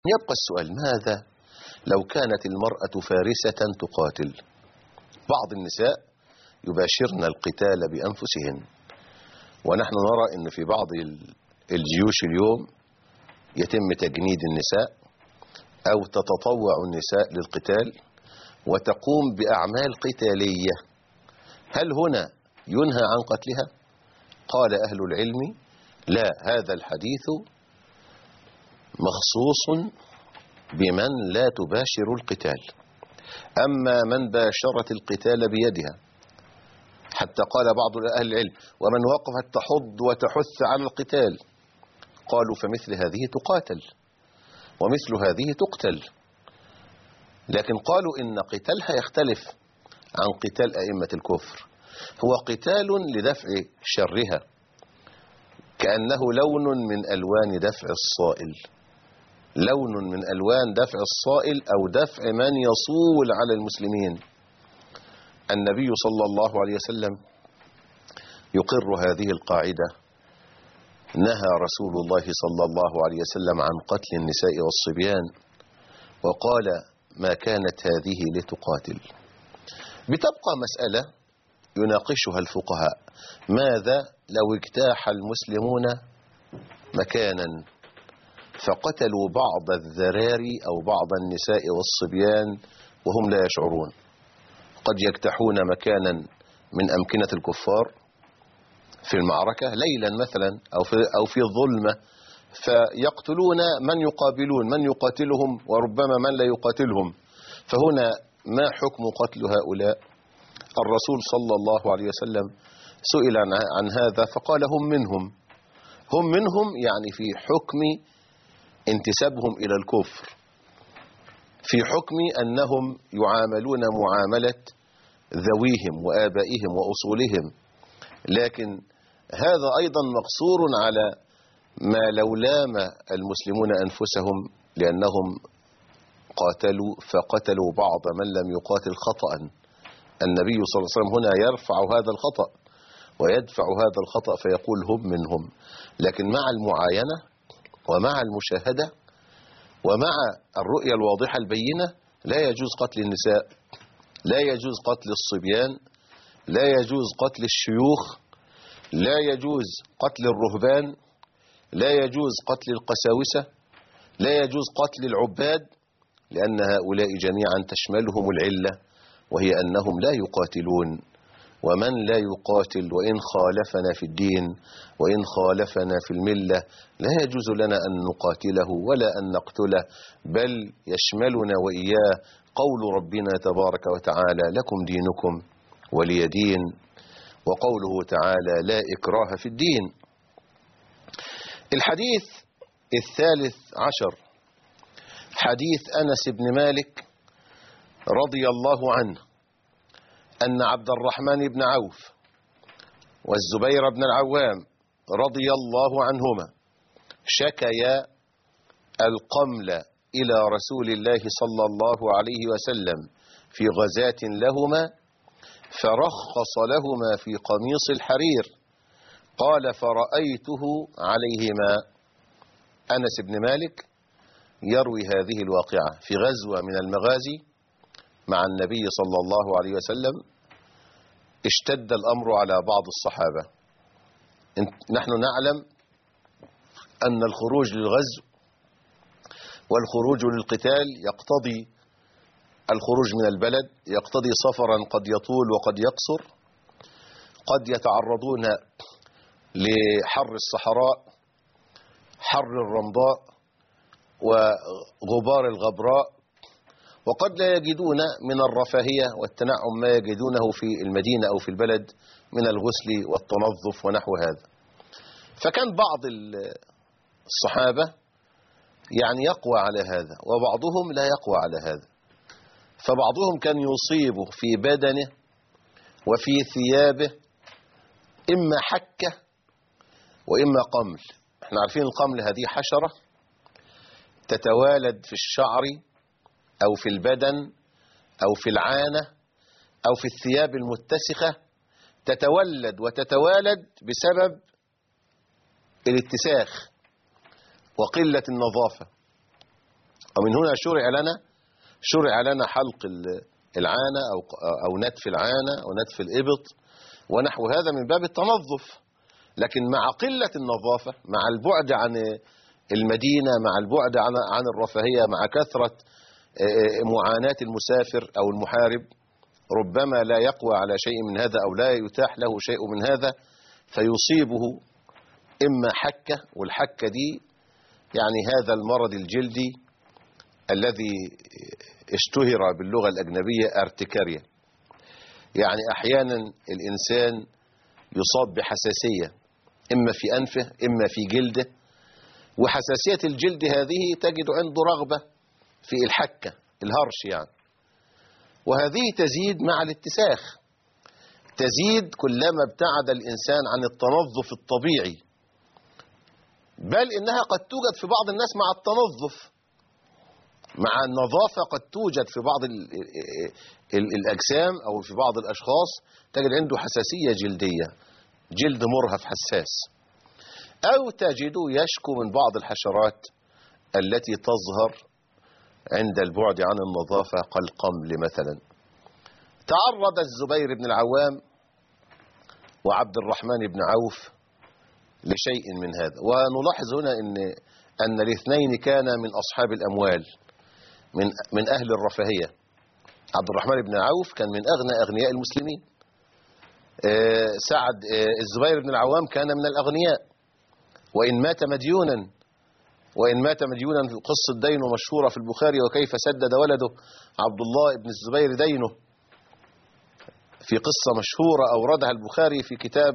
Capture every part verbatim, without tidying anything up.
يبقى السؤال: ماذا لو كانت المرأة فارسة تقاتل؟ بعض النساء يباشرن القتال بأنفسهن، ونحن نرى أن في بعض الجيوش اليوم يتم تجنيد النساء أو تتطوع النساء للقتال وتقوم بأعمال قتالية. هل هنا ينهى عن قتلها؟ قال أهل العلم: لا، هذا الحديث مخصوص بمن لا تباشر القتال. أما من باشرت القتال بيدها، حتى قال بعض أهل العلم: ومن وقفت تحض وتحث على القتال، قالوا فمثل هذه تقاتل ومثل هذه تقتل. لكن قالوا إن قتالها يختلف عن قتال أئمة الكفر، هو قتال لدفع شرها، كأنه لون من ألوان دفع الصائل، لون من ألوان دفع الصائل أو دفع من يصول على المسلمين. النبي صلى الله عليه وسلم يقر هذه القاعدة: نهى رسول الله صلى الله عليه وسلم عن قتل النساء والصبيان، وقال: ما كانت هذه لتقاتل. بتبقى مسألة يناقشها الفقهاء: ماذا لو اجتاح المسلمون مكانا فقتلوا بعض الذراري أو بعض النساء والصبيان وهم لا يشعرون؟ قد يجتاحون مكانا من أمكنة الكفار في المعركة ليلا مثلا أو في, أو في الظلمة، فيقتلون من يقابلون، من يقاتلهم وربما من لا يقاتلهم. فهنا ما حكم قتل هؤلاء؟ الرسول صلى الله عليه وسلم سئل عن هذا فقال: هم منهم. هم منهم يعني في حكم انتسابهم إلى الكفر، في حكم أنهم يعاملون معاملة ذويهم وآبائهم وأصولهم. لكن هذا أيضا مقصور على ما لو لام المسلمون أنفسهم لأنهم قاتلوا فقتلوا بعض من لم يقاتل خطأ. النبي صلى الله عليه وسلم هنا يرفع هذا الخطأ ويدفع هذا الخطأ فيقول: هم منهم. لكن مع المعاينة ومع المشاهدة ومع الرؤية الواضحة البينة لا يجوز قتل النساء، لا يجوز قتل الصبيان، لا يجوز قتل الشيوخ، لا يجوز قتل الرهبان، لا يجوز قتل القساوسة، لا يجوز قتل العباد، لأن هؤلاء جميعا تشملهم العلة، وهي أنهم لا يقاتلون. ومن لا يقاتل وإن خالفنا في الدين وإن خالفنا في الملة لا يجوز لنا أن نقاتله ولا أن نقتله، بل يشملنا وإياه قول ربنا تبارك وتعالى: لكم دينكم ولي دين، وقوله تعالى: لا إكراه في الدين. الحديث الثالث عشر حديث أنس بن مالك رضي الله عنه أن عبد الرحمن بن عوف والزبير بن العوام رضي الله عنهما شكيا القمل إلى رسول الله صلى الله عليه وسلم في غزاة لهما، فرخص لهما في قميص الحرير. قال: فرأيته عليهما. أنس بن مالك يروي هذه الواقعة في غزوة من المغازي مع النبي صلى الله عليه وسلم. اشتد الأمر على بعض الصحابة. نحن نعلم أن الخروج للغزو والخروج للقتال يقتضي الخروج من البلد، يقتضي سفرا قد يطول وقد يقصر، قد يتعرضون لحر الصحراء، حر الرمضاء، وغبار الغبراء، وقد لا يجدون من الرفاهية والتنعم ما يجدونه في المدينة أو في البلد من الغسل والتنظف ونحو هذا. فكان بعض الصحابة يعني يقوى على هذا وبعضهم لا يقوى على هذا، فبعضهم كان يصيب في بدنه وفي ثيابه إما حكة وإما قمل. احنا عارفين القمل هذه حشرة تتوالد في الشعر أو في البدن أو في العانة أو في الثياب المتسخة، تتولد وتتوالد بسبب الاتساخ وقلة النظافة. ومن هنا شرع لنا شرع لنا حلق العانة أو أو نتف العانة أو نتف الإبط ونحو هذا من باب التنظف. لكن مع قلة النظافة، مع البعد عن المدينة، مع البعد عن عن الرفاهية، مع كثرة معاناة المسافر أو المحارب، ربما لا يقوى على شيء من هذا أو لا يتاح له شيء من هذا، فيصيبه إما حكة، والحكة دي يعني هذا المرض الجلدي الذي اشتهر باللغة الأجنبية ارتكاريا. يعني أحيانا الإنسان يصاب بحساسية إما في أنفه إما في جلده، وحساسية الجلد هذه تجد عنده رغبة في الحكة، الهرش يعني، وهذه تزيد مع الاتساخ، تزيد كلما ابتعد الإنسان عن التنظف الطبيعي، بل إنها قد توجد في بعض الناس مع التنظف، مع النظافة قد توجد في بعض الأجسام أو في بعض الأشخاص تجد عنده حساسية جلدية، جلد مرهف حساس، أو تجد يشكو من بعض الحشرات التي تظهر عند البعد عن النظافة كالقمل مثلا. تعرض الزبير بن العوام وعبد الرحمن بن عوف لشيء من هذا، ونلاحظ هنا أن أن الاثنين كان من أصحاب الأموال، من من أهل الرفاهية. عبد الرحمن بن عوف كان من أغنى أغنياء المسلمين. سعد الزبير بن العوام كان من الأغنياء، وإن مات مديونا وإن مات مديونا في قصة دينه مشهورة في البخاري، وكيف سدد ولده عبد الله بن الزبير دينه، في قصة مشهورة أوردها البخاري في كتاب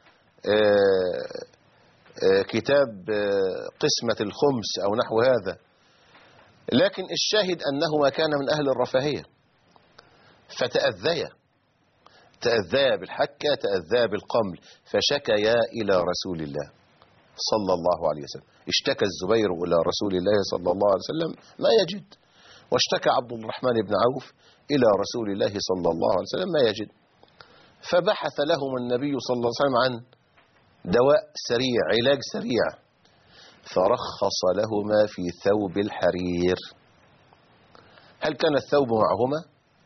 كتاب قسمة الخمس أو نحو هذا. لكن الشاهد أنه ما كان من أهل الرفاهية، فتأذيا تأذيا بالحكة، تأذيا بالقمل، فشكيا إلى رسول الله صلى الله عليه وسلم. اشتكى الزبير إلى رسول الله صلى الله عليه وسلم ما يجد، واشتكى عبد الرحمن بن عوف إلى رسول الله صلى الله عليه وسلم ما يجد، فبحث لهم النبي صلى الله عليه وسلم عن دواء سريع، علاج سريع، فرخص لهما في ثوب الحرير. هل كان الثوب معهما؟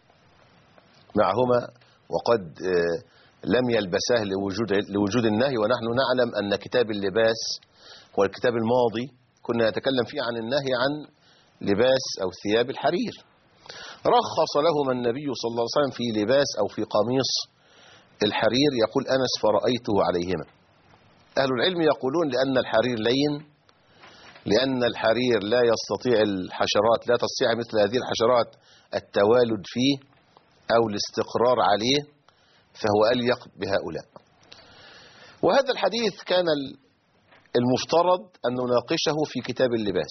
معهما وقد لم يلبساه لوجود لوجود النهي، ونحن نعلم أن كتاب اللباس هو الكتاب الماضي كنا نتكلم فيه عن النهي عن لباس أو ثياب الحرير. رخص لهما النبي صلى الله عليه وسلم في لباس أو في قميص الحرير. يقول أنس فرأيته عليهما. أهل العلم يقولون لأن الحرير لين، لأن الحرير لا يستطيع الحشرات، لا تستطيع مثل هذه الحشرات التوالد فيه أو الاستقرار عليه، فهو أليق بهؤلاء. وهذا الحديث كان المفترض أن نناقشه في كتاب اللباس،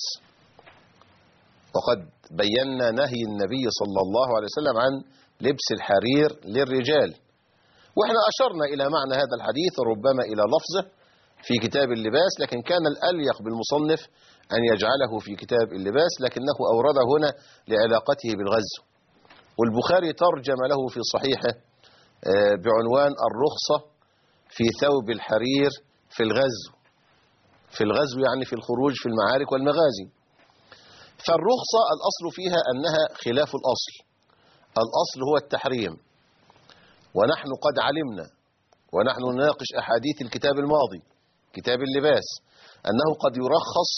وقد بينا نهي النبي صلى الله عليه وسلم عن لبس الحرير للرجال، وإحنا أشرنا إلى معنى هذا الحديث ربما إلى لفظه في كتاب اللباس، لكن كان الأليق بالمصنف أن يجعله في كتاب اللباس، لكنه أورده هنا لعلاقته بالغزو. والبخاري ترجم له في صحيحه بعنوان الرخصة في ثوب الحرير في الغزو، في الغزو يعني في الخروج في المعارك والمغازي. فالرخصة الأصل فيها أنها خلاف الأصل، الأصل هو التحريم، ونحن قد علمنا ونحن نناقش أحاديث الكتاب الماضي كتاب اللباس أنه قد يرخص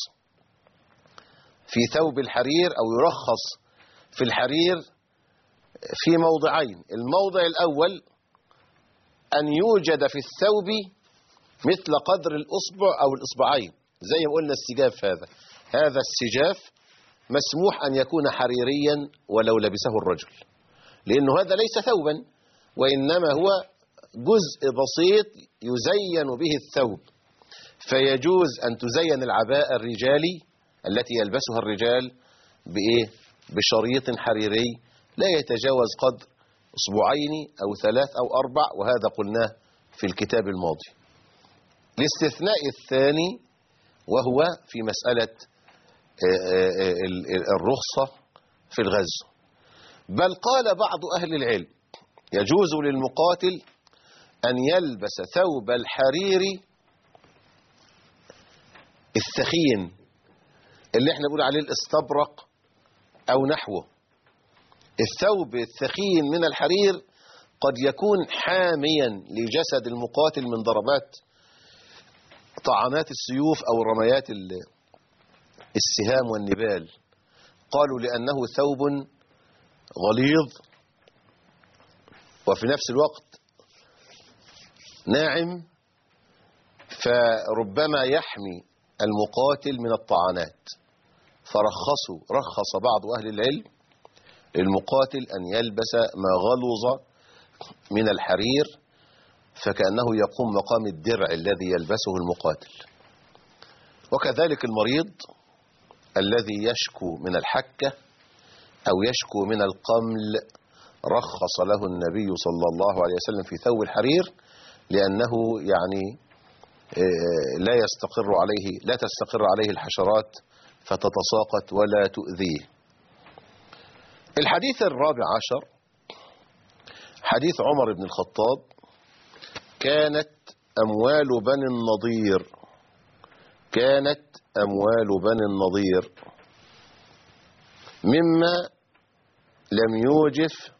في ثوب الحرير أو يرخص في الحرير في موضعين. الموضع الأول أن يوجد في الثوب مثل قدر الأصبع أو الإصبعين، زي ما قلنا السجاف، هذا هذا السجاف مسموح أن يكون حريريا ولو لبسه الرجل، لأنه هذا ليس ثوبا وإنما هو جزء بسيط يزين به الثوب، فيجوز أن تزين العباءة الرجالي التي يلبسها الرجال بإيه؟ بشريط حريري لا يتجاوز قدر أسبوعين أو ثلاث أو أربع، وهذا قلناه في الكتاب الماضي. الاستثناء الثاني وهو في مسألة الرخصة في الغزو، بل قال بعض أهل العلم يجوز للمقاتل أن يلبس ثوب الحرير الثخين اللي احنا بنقول عليه الاستبرق أو نحوه. الثوب الثخين من الحرير قد يكون حاميا لجسد المقاتل من ضربات طعنات السيوف أو رميات السهام والنبال. قالوا لأنه ثوب غليظ وفي نفس الوقت ناعم، فربما يحمي المقاتل من الطعنات. فرخصوا رخص بعض أهل العلم المقاتل أن يلبس ما غلظ من الحرير، فكأنه يقوم مقام الدرع الذي يلبسه المقاتل. وكذلك المريض الذي يشكو من الحكة أو يشكو من القمل رخص له النبي صلى الله عليه وسلم في ثوب الحرير، لأنه يعني لا يستقر عليه لا تستقر عليه الحشرات فتتساقط ولا تؤذيه. الحديث الرابع عشر حديث عمر بن الخطاب: كانت أموال بني النضير كانت أموال بني النضير مما لم يوجف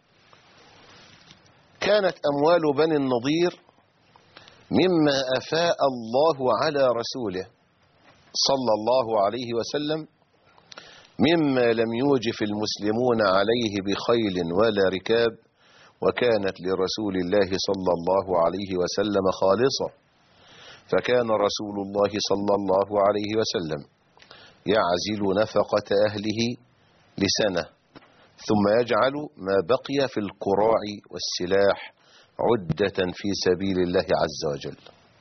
كانت أموال بني النضير مما أفاء الله على رسوله صلى الله عليه وسلم، مما لم يوجف المسلمون عليه بخيل ولا ركاب، وكانت لرسول الله صلى الله عليه وسلم خالصة. فكان رسول الله صلى الله عليه وسلم يعزل نفقة أهله لسنة، ثم يجعل ما بقي في الكراع والسلاح عدة في سبيل الله عز وجل.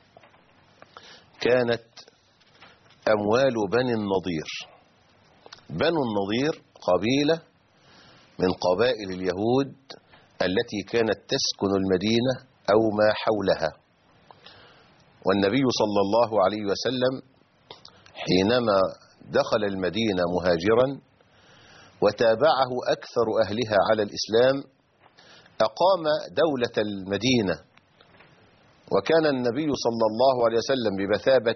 كانت أموال بني النضير. بنو النضير قبيلة من قبائل اليهود التي كانت تسكن المدينة أو ما حولها. والنبي صلى الله عليه وسلم حينما دخل المدينة مهاجرا وتابعه أكثر أهلها على الإسلام أقام دولة المدينة، وكان النبي صلى الله عليه وسلم بمثابة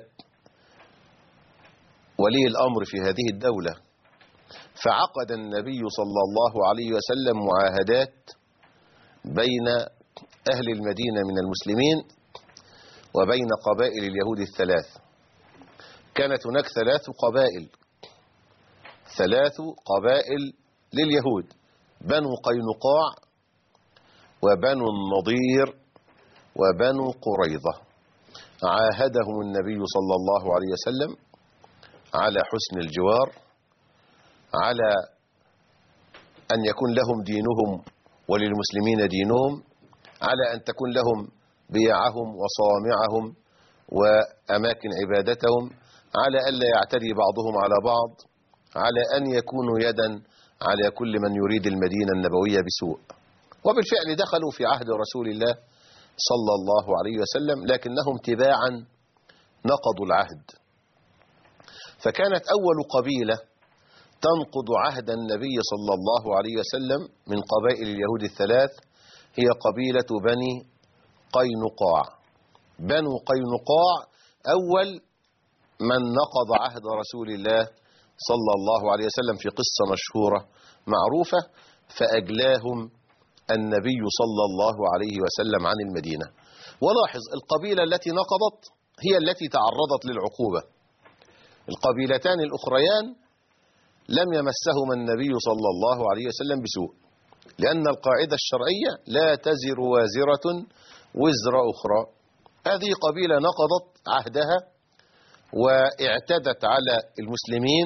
ولي الأمر في هذه الدولة. فعقد النبي صلى الله عليه وسلم معاهدات بين أهل المدينة من المسلمين وبين قبائل اليهود الثلاث. كانت هناك ثلاث قبائل ثلاث قبائل لليهود: بنو قينقاع وبنو النضير وبنو قريظة. عاهدهم النبي صلى الله عليه وسلم على حسن الجوار، على أن يكون لهم دينهم وللمسلمين دينهم، على أن تكون لهم بيعهم وصوامعهم وأماكن عبادتهم، على ألا يعتدي بعضهم على بعض، على أن يكونوا يدا على كل من يريد المدينة النبوية بسوء. وبالفعل دخلوا في عهد رسول الله صلى الله عليه وسلم، لكنهم تباعا نقضوا العهد. فكانت أول قبيلة تنقض عهد النبي صلى الله عليه وسلم من قبائل اليهود الثلاث هي قبيلة بني قينقاع. بنو قينقاع أول من نقض عهد رسول الله صلى الله عليه وسلم في قصة مشهورة معروفة، فأجلاهم النبي صلى الله عليه وسلم عن المدينة. ولاحظ القبيلة التي نقضت هي التي تعرضت للعقوبة. القبيلتان الأخريان لم يمسهما النبي صلى الله عليه وسلم بسوء، لأن القاعدة الشرعية لا تزر وازرة وزر أخرى. هذه قبيلة نقضت عهدها واعتدت على المسلمين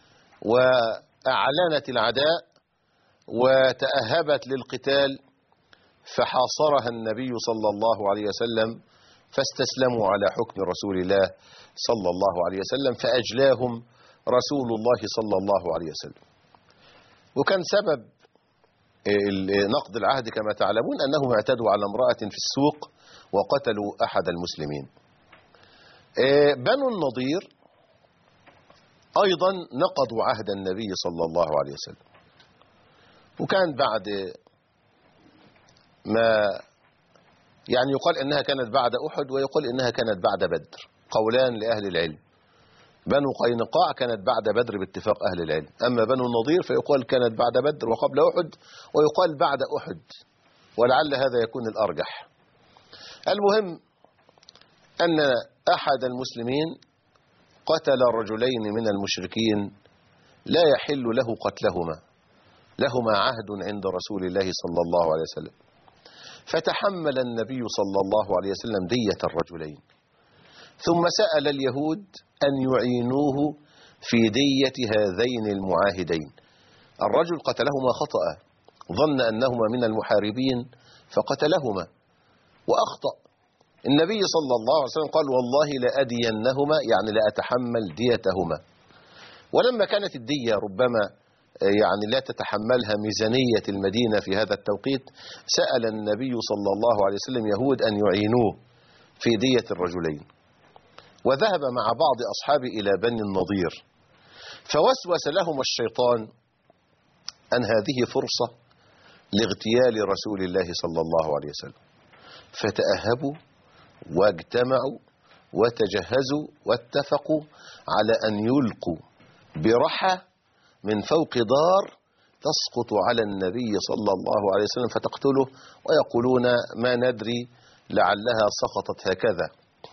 وأعلنت العداء وتأهبت للقتال، فحاصرها النبي صلى الله عليه وسلم فاستسلموا على حكم رسول الله صلى الله عليه وسلم، فأجلاهم رسول الله صلى الله عليه وسلم. وكان سبب نقض العهد كما تعلمون أنهم اعتدوا على امرأة في السوق وقتلوا أحد المسلمين. بنو النضير أيضا نقضوا عهد النبي صلى الله عليه وسلم، وكان بعد ما يعني يقال إنها كانت بعد أحد ويقول إنها كانت بعد بدر، قولان لأهل العلم. بنو قينقاع كانت بعد بدر باتفاق أهل العلم، أما بنو النضير فيقال كانت بعد بدر وقبل أحد، ويقال بعد أحد، ولعل هذا يكون الأرجح. المهم أن أحد المسلمين قتل رجلين من المشركين لا يحل له قتلهما، لهما عهد عند رسول الله صلى الله عليه وسلم، فتحمل النبي صلى الله عليه وسلم دية الرجلين، ثم سأل اليهود أن يعينوه في دية هذين المعاهدين. الرجل قتلهما خطأ، ظن أنهما من المحاربين فقتلهما وأخطأ. النبي صلى الله عليه وسلم قال والله لأدينهما، يعني لأتحمل ديتهما. ولما كانت الدية ربما يعني لا تتحملها ميزانية المدينة في هذا التوقيت، سأل النبي صلى الله عليه وسلم يهود أن يعينوه في دية الرجلين، وذهب مع بعض أصحابه إلى بني النضير، فوسوس لهم الشيطان أن هذه فرصة لاغتيال رسول الله صلى الله عليه وسلم، فتأهبوا واجتمعوا وتجهزوا واتفقوا على أن يلقوا برحى من فوق دار تسقط على النبي صلى الله عليه وسلم فتقتله، ويقولون ما ندري لعلها سقطت هكذا.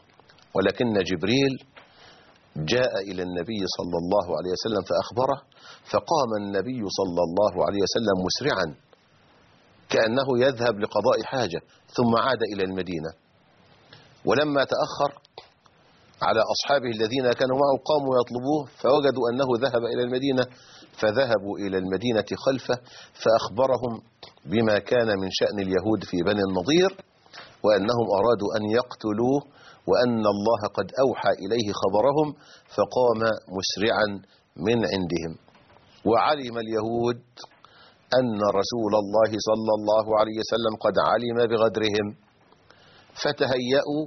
ولكن جبريل جاء إلى النبي صلى الله عليه وسلم فأخبره، فقام النبي صلى الله عليه وسلم مسرعا كأنه يذهب لقضاء حاجة، ثم عاد إلى المدينة. ولما تأخر على أصحابه الذين كانوا معه قاموا يطلبوه، فوجدوا أنه ذهب إلى المدينة، فذهبوا إلى المدينة خلفه فأخبرهم بما كان من شأن اليهود في بني النضير، وأنهم أرادوا أن يقتلوه، وأن الله قد أوحى إليه خبرهم، فقام مسرعا من عندهم. وعلم اليهود أن رسول الله صلى الله عليه وسلم قد علم بغدرهم، فتهيأوا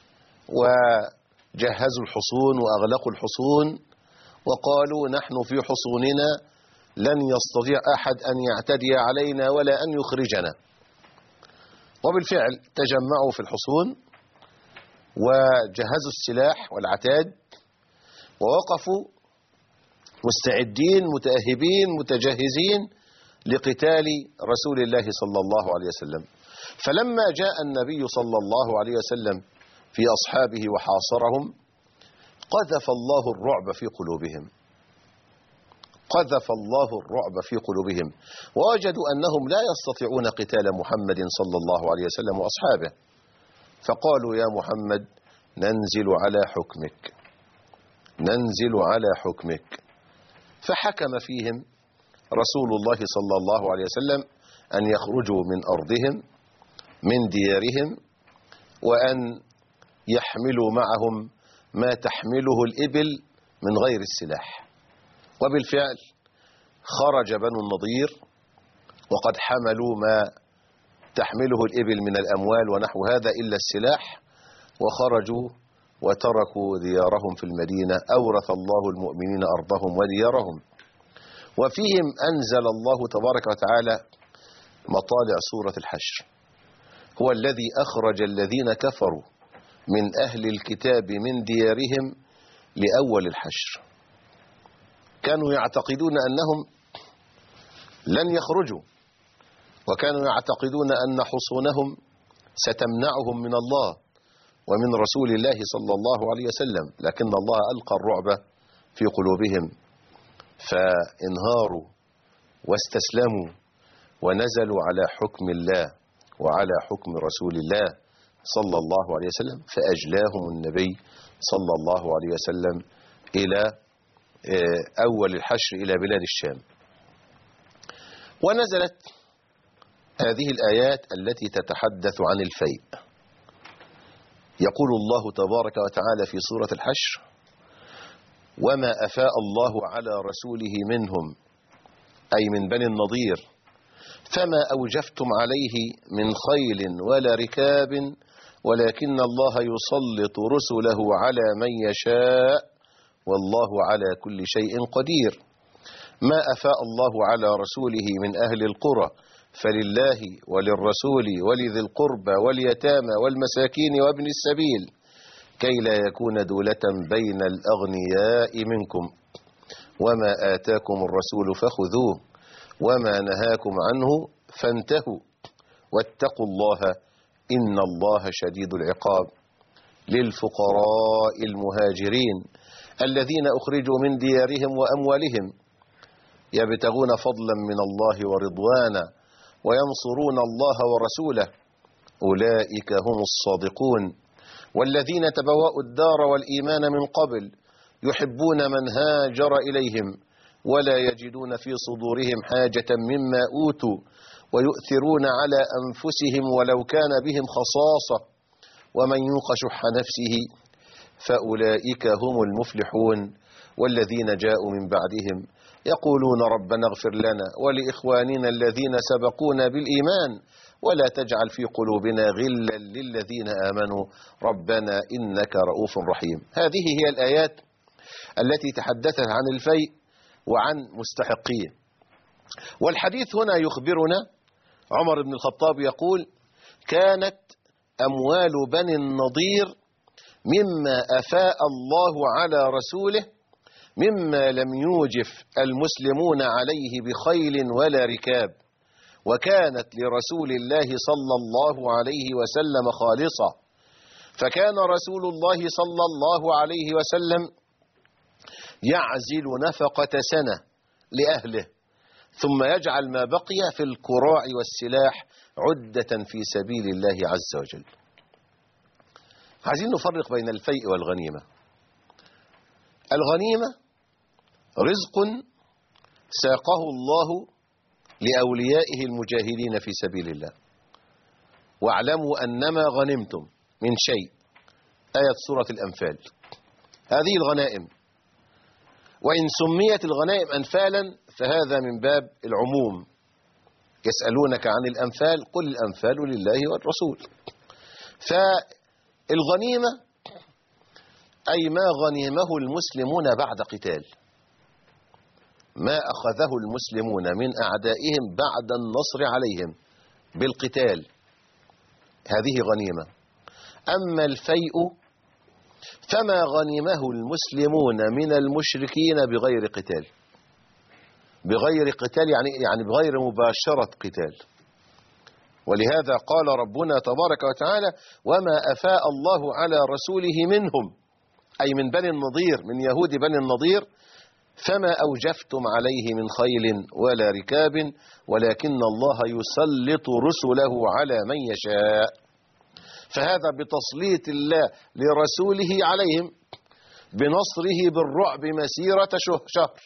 وجهزوا الحصون وأغلقوا الحصون، وقالوا نحن في حصوننا لن يستطيع أحد أن يعتدي علينا ولا أن يخرجنا. وبالفعل تجمعوا في الحصون وجهزوا السلاح والعتاد، ووقفوا مستعدين متأهبين متجهزين لقتال رسول الله صلى الله عليه وسلم. فلما جاء النبي صلى الله عليه وسلم في أصحابه وحاصرهم، قذف الله الرعب في قلوبهم، قذف الله الرعب في قلوبهم، ووجدوا أنهم لا يستطيعون قتال محمد صلى الله عليه وسلم وأصحابه، فقالوا يا محمد ننزل على حكمك، ننزل على حكمك. فحكم فيهم رسول الله صلى الله عليه وسلم أن يخرجوا من أرضهم من ديارهم، وأن يحملوا معهم ما تحمله الإبل من غير السلاح. وبالفعل خرج بنو النضير وقد حملوا ما تحمله الإبل من الأموال ونحو هذا إلا السلاح، وخرجوا وتركوا ديارهم في المدينة. أورث الله المؤمنين أرضهم وديارهم. وفيهم أنزل الله تبارك وتعالى مطالع سورة الحشر، هو الذي أخرج الذين كفروا من أهل الكتاب من ديارهم لأول الحشر. كانوا يعتقدون أنهم لن يخرجوا، وكانوا يعتقدون أن حصونهم ستمنعهم من الله ومن رسول الله صلى الله عليه وسلم، لكن الله ألقى الرعب في قلوبهم فانهاروا واستسلموا ونزلوا على حكم الله وعلى حكم رسول الله صلى الله عليه وسلم، فأجلاهم النبي صلى الله عليه وسلم إلى أول الحشر إلى بلاد الشام. ونزلت هذه الآيات التي تتحدث عن الفيء. يقول الله تبارك وتعالى في سورة الحشر: وما أفاء الله على رسوله منهم، أي من بني النضير، فما أوجفتم عليه من خيل ولا ركاب ولكن الله يسلط رسله على من يشاء والله على كل شيء قدير. ما أفاء الله على رسوله من أهل القرى فلله وللرسول ولذي القربى واليتامى والمساكين وابن السبيل كي لا يكون دولة بين الأغنياء منكم وما آتاكم الرسول فخذوه وما نهاكم عنه فانتهوا واتقوا الله إن الله شديد العقاب. للفقراء المهاجرين الذين أخرجوا من ديارهم وأموالهم يبتغون فضلا من الله ورضوانا وينصرون الله ورسوله أولئك هم الصادقون. والذين تبوأوا الدار والإيمان من قبل يحبون من هاجر إليهم ولا يجدون في صدورهم حاجة مما أوتوا ويؤثرون على أنفسهم ولو كان بهم خصاصة ومن يوق شح نفسه فأولئك هم المفلحون. والذين جاءوا من بعدهم يقولون ربنا اغفر لنا ولإخواننا الذين سبقونا بالإيمان ولا تجعل في قلوبنا غلا للذين آمنوا ربنا إنك رؤوف رحيم. هذه هي الآيات التي تحدثت عن الفيء وعن مستحقيه. والحديث هنا يخبرنا عمر بن الخطاب يقول كانت أموال بني النضير مما أفاء الله على رسوله مما لم يوجف المسلمون عليه بخيل ولا ركاب وكانت لرسول الله صلى الله عليه وسلم خالصة. فكان رسول الله صلى الله عليه وسلم يعزل نفقة سنة لأهله ثم يجعل ما بقي في الكراع والسلاح عدة في سبيل الله عز وجل. عايزين نفرق بين الفيء والغنيمة. الغنيمة رزق ساقه الله لأوليائه المجاهدين في سبيل الله. واعلموا أنما غنمتم من شيء آية سورة الأنفال. هذه الغنائم، وإن سميت الغنائم أنفالا فهذا من باب العموم. يسألونك عن الأنفال قل الأنفال لله والرسول. فالغنيمة أي ما غنمه المسلمون بعد قتال، ما أخذه المسلمون من أعدائهم بعد النصر عليهم بالقتال، هذه غنيمة. أما الفيء فما غنمه المسلمون من المشركين بغير قتال، بغير قتال يعني يعني بغير مباشرة قتال. ولهذا قال ربنا تبارك وتعالى وما أفاء الله على رسوله منهم، أي من بني النضير، من يهود بني النضير، فما أوجفتم عليه من خيل ولا ركاب ولكن الله يسلط رسله على من يشاء. فهذا بتسليط الله لرسوله عليهم بنصره بالرعب مسيرة شهر.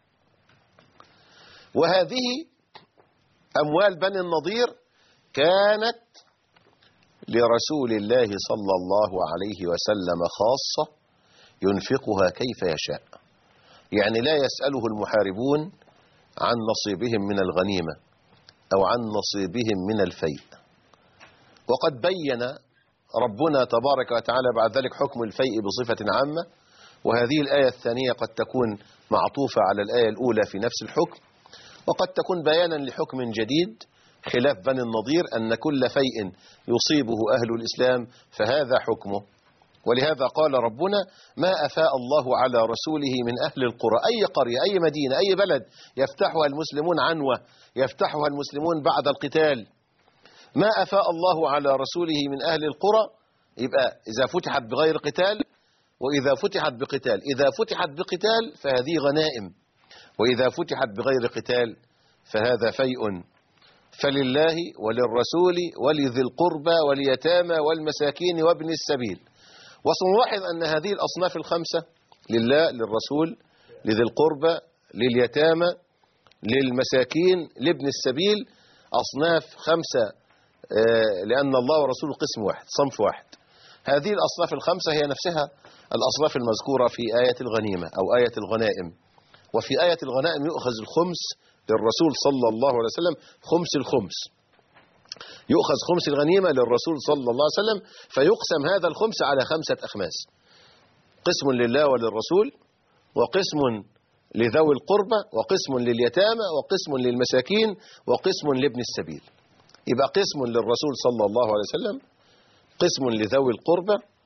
وهذه أموال بني النضير كانت لرسول الله صلى الله عليه وسلم خاصة ينفقها كيف يشاء، يعني لا يسأله المحاربون عن نصيبهم من الغنيمة أو عن نصيبهم من الفيء. وقد بين ربنا تبارك وتعالى بعد ذلك حكم الفيء بصفة عامة، وهذه الآية الثانية قد تكون معطوفة على الآية الأولى في نفس الحكم، وقد تكون بيانا لحكم جديد خلاف بني النضير أن كل فيء يصيبه أهل الإسلام فهذا حكمه. ولهذا قال ربنا ما أفاء الله على رسوله من أهل القرى، أي قرية أي مدينة أي بلد يفتحها المسلمون عنوة، يفتحها المسلمون بعد القتال، ما أفاء الله على رسوله من أهل القرى، يبقى إذا فتحت بغير قتال وإذا فتحت بقتال. إذا فتحت بقتال فهذه غنائم، وإذا فتحت بغير قتال فهذا فيء. فلله وللرسول ولذي القربى واليتامى والمساكين وابن السبيل. وسنلاحظ أن هذه الأصناف الخمسة لله للرسول لذي القربى لليتامى للمساكين لابن السبيل أصناف خمسة، لأن الله ورسوله قسم واحد صنف واحد. هذه الأصناف الخمسة هي نفسها الأصناف المذكورة في آية الغنيمة أو آية الغنائم. وفي آية الغنائم يؤخذ الخمس للرسول صلى الله عليه وسلم، خمس الخمس يؤخذ خمس الغنيمة للرسول صلى الله عليه وسلم، فيقسم هذا الخمس على خمسة أخماس: قسم لله وللرسول، وقسم لذوي القربى، وقسم لليتامى، وقسم للمساكين، وقسم لابن السبيل. يبقى قسم للرسول صلى الله عليه وسلم، قسم لذوي القربى،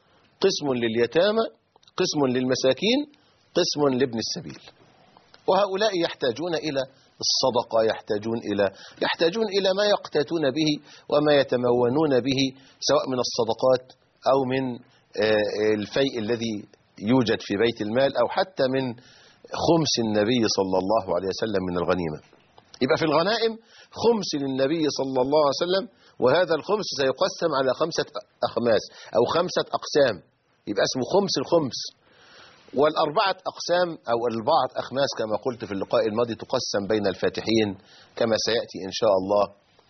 قسم لليتامى، قسم للمساكين، قسم لابن السبيل. وهؤلاء يحتاجون إلى الصدقة، يحتاجون إلى يحتاجون إلى ما يقتاتون به وما يتمونون به، سواء من الصدقات أو من الفيء الذي يوجد في بيت المال، أو حتى من خمس النبي صلى الله عليه وسلم من الغنيمة. يبقى في الغنائم خمس للنبي صلى الله عليه وسلم، وهذا الخمس سيقسم على خمسة أخماس أو خمسة أقسام، يبقى اسمه خمس الخمس. والأربعة أقسام أو الأربعة أخماس كما قلت في اللقاء الماضي تقسم بين الفاتحين، كما سيأتي إن شاء الله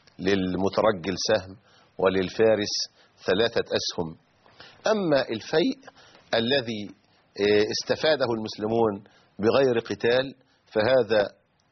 للمترجل سهم وللفارس ثلاثة أسهم. أما الفيء الذي استفاده المسلمون بغير قتال فهذا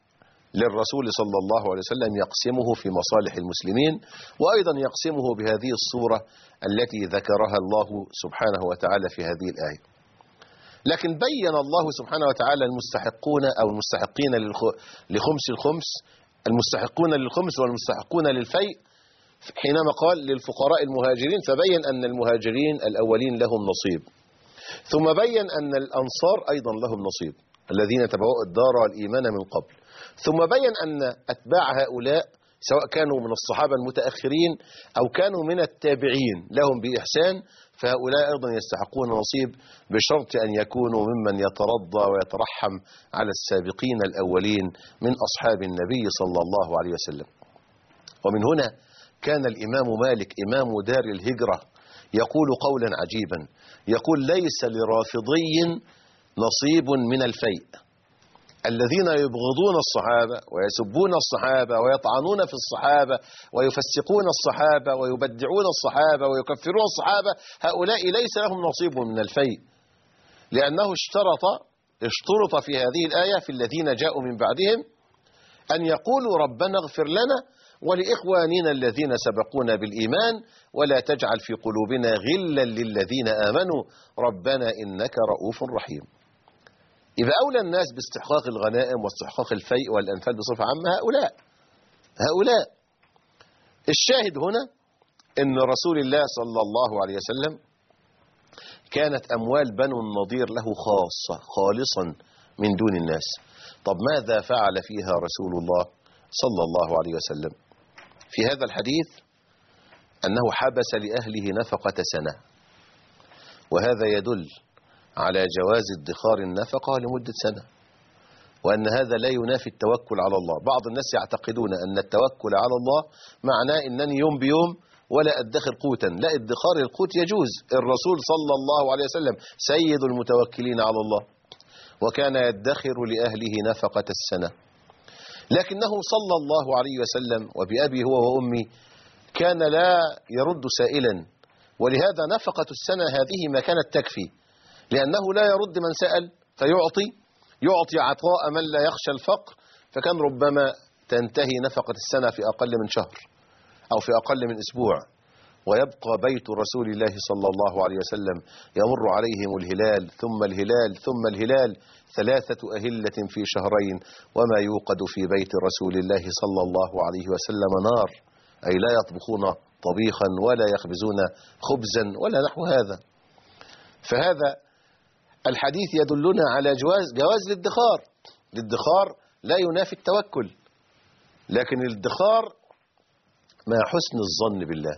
للرسول صلى الله عليه وسلم يقسمه في مصالح المسلمين، وأيضا يقسمه بهذه الصورة التي ذكرها الله سبحانه وتعالى في هذه الآية. لكن بين الله سبحانه وتعالى المستحقون أو المستحقين لخمس الخمس، المستحقون للخمس والمستحقون للفيء، حينما قال للفقراء المهاجرين فبين أن المهاجرين الأولين لهم نصيب، ثم بين أن الأنصار أيضا لهم نصيب الذين تبوأوا الدار والإيمان من قبل، ثم بين أن أتباع هؤلاء سواء كانوا من الصحابة المتأخرين أو كانوا من التابعين لهم بإحسان، فهؤلاء أيضا يستحقون نصيب بشرط أن يكونوا ممن يترضى ويترحم على السابقين الأولين من أصحاب النبي صلى الله عليه وسلم. ومن هنا كان الإمام مالك إمام دار الهجرة يقول قولا عجيبا، يقول ليس لرافضي نصيب من الفيء. الذين يبغضون الصحابة ويسبون الصحابة ويطعنون في الصحابة ويفسقون الصحابة ويبدعون الصحابة ويكفرون الصحابة، هؤلاء ليس لهم نصيب من الفيء، لأنه اشترط اشترط في هذه الآية في الذين جاءوا من بعدهم أن يقولوا ربنا اغفر لنا ولإخواننا الذين سبقونا بالإيمان ولا تجعل في قلوبنا غلا للذين آمنوا ربنا إنك رؤوف رحيم. إذا أولى الناس باستحقاق الغنائم واستحقاق الفيء والأنفال بصفة عامة هؤلاء هؤلاء الشاهد هنا أن رسول الله صلى الله عليه وسلم كانت أموال بنو النضير له خاصة خالصا من دون الناس. طب ماذا فعل فيها رسول الله صلى الله عليه وسلم؟ في هذا الحديث أنه حبس لأهله نفقة سنة، وهذا يدل على جواز ادخار النفقة لمدة سنة، وأن هذا لا ينافي التوكل على الله. بعض الناس يعتقدون أن التوكل على الله معناه أنني يوم بيوم ولا أدخر قوتا، لا، ادخار القوت يجوز. الرسول صلى الله عليه وسلم سيد المتوكلين على الله، وكان يدخر لأهله نفقة السنة، لكنه صلى الله عليه وسلم وبأبي هو وأمي كان لا يرد سائلا، ولهذا نفقة السنة هذه ما كانت تكفي، لأنه لا يرد من سأل فيعطي يعطي عطاء من لا يخشى الفقر، فكان ربما تنتهي نفقة السنة في أقل من شهر أو في أقل من أسبوع، ويبقى بيت رسول الله صلى الله عليه وسلم يمر عليهم الهلال ثم الهلال ثم الهلال ثلاثة أهلة في شهرين، وما يوقد في بيت رسول الله صلى الله عليه وسلم نار، أي لا يطبخون طبيخا ولا يخبزون خبزا ولا نحو هذا. فهذا الحديث يدلنا على جواز جواز الادخار. الادخار لا ينافي التوكل، لكن الادخار مع حسن الظن بالله.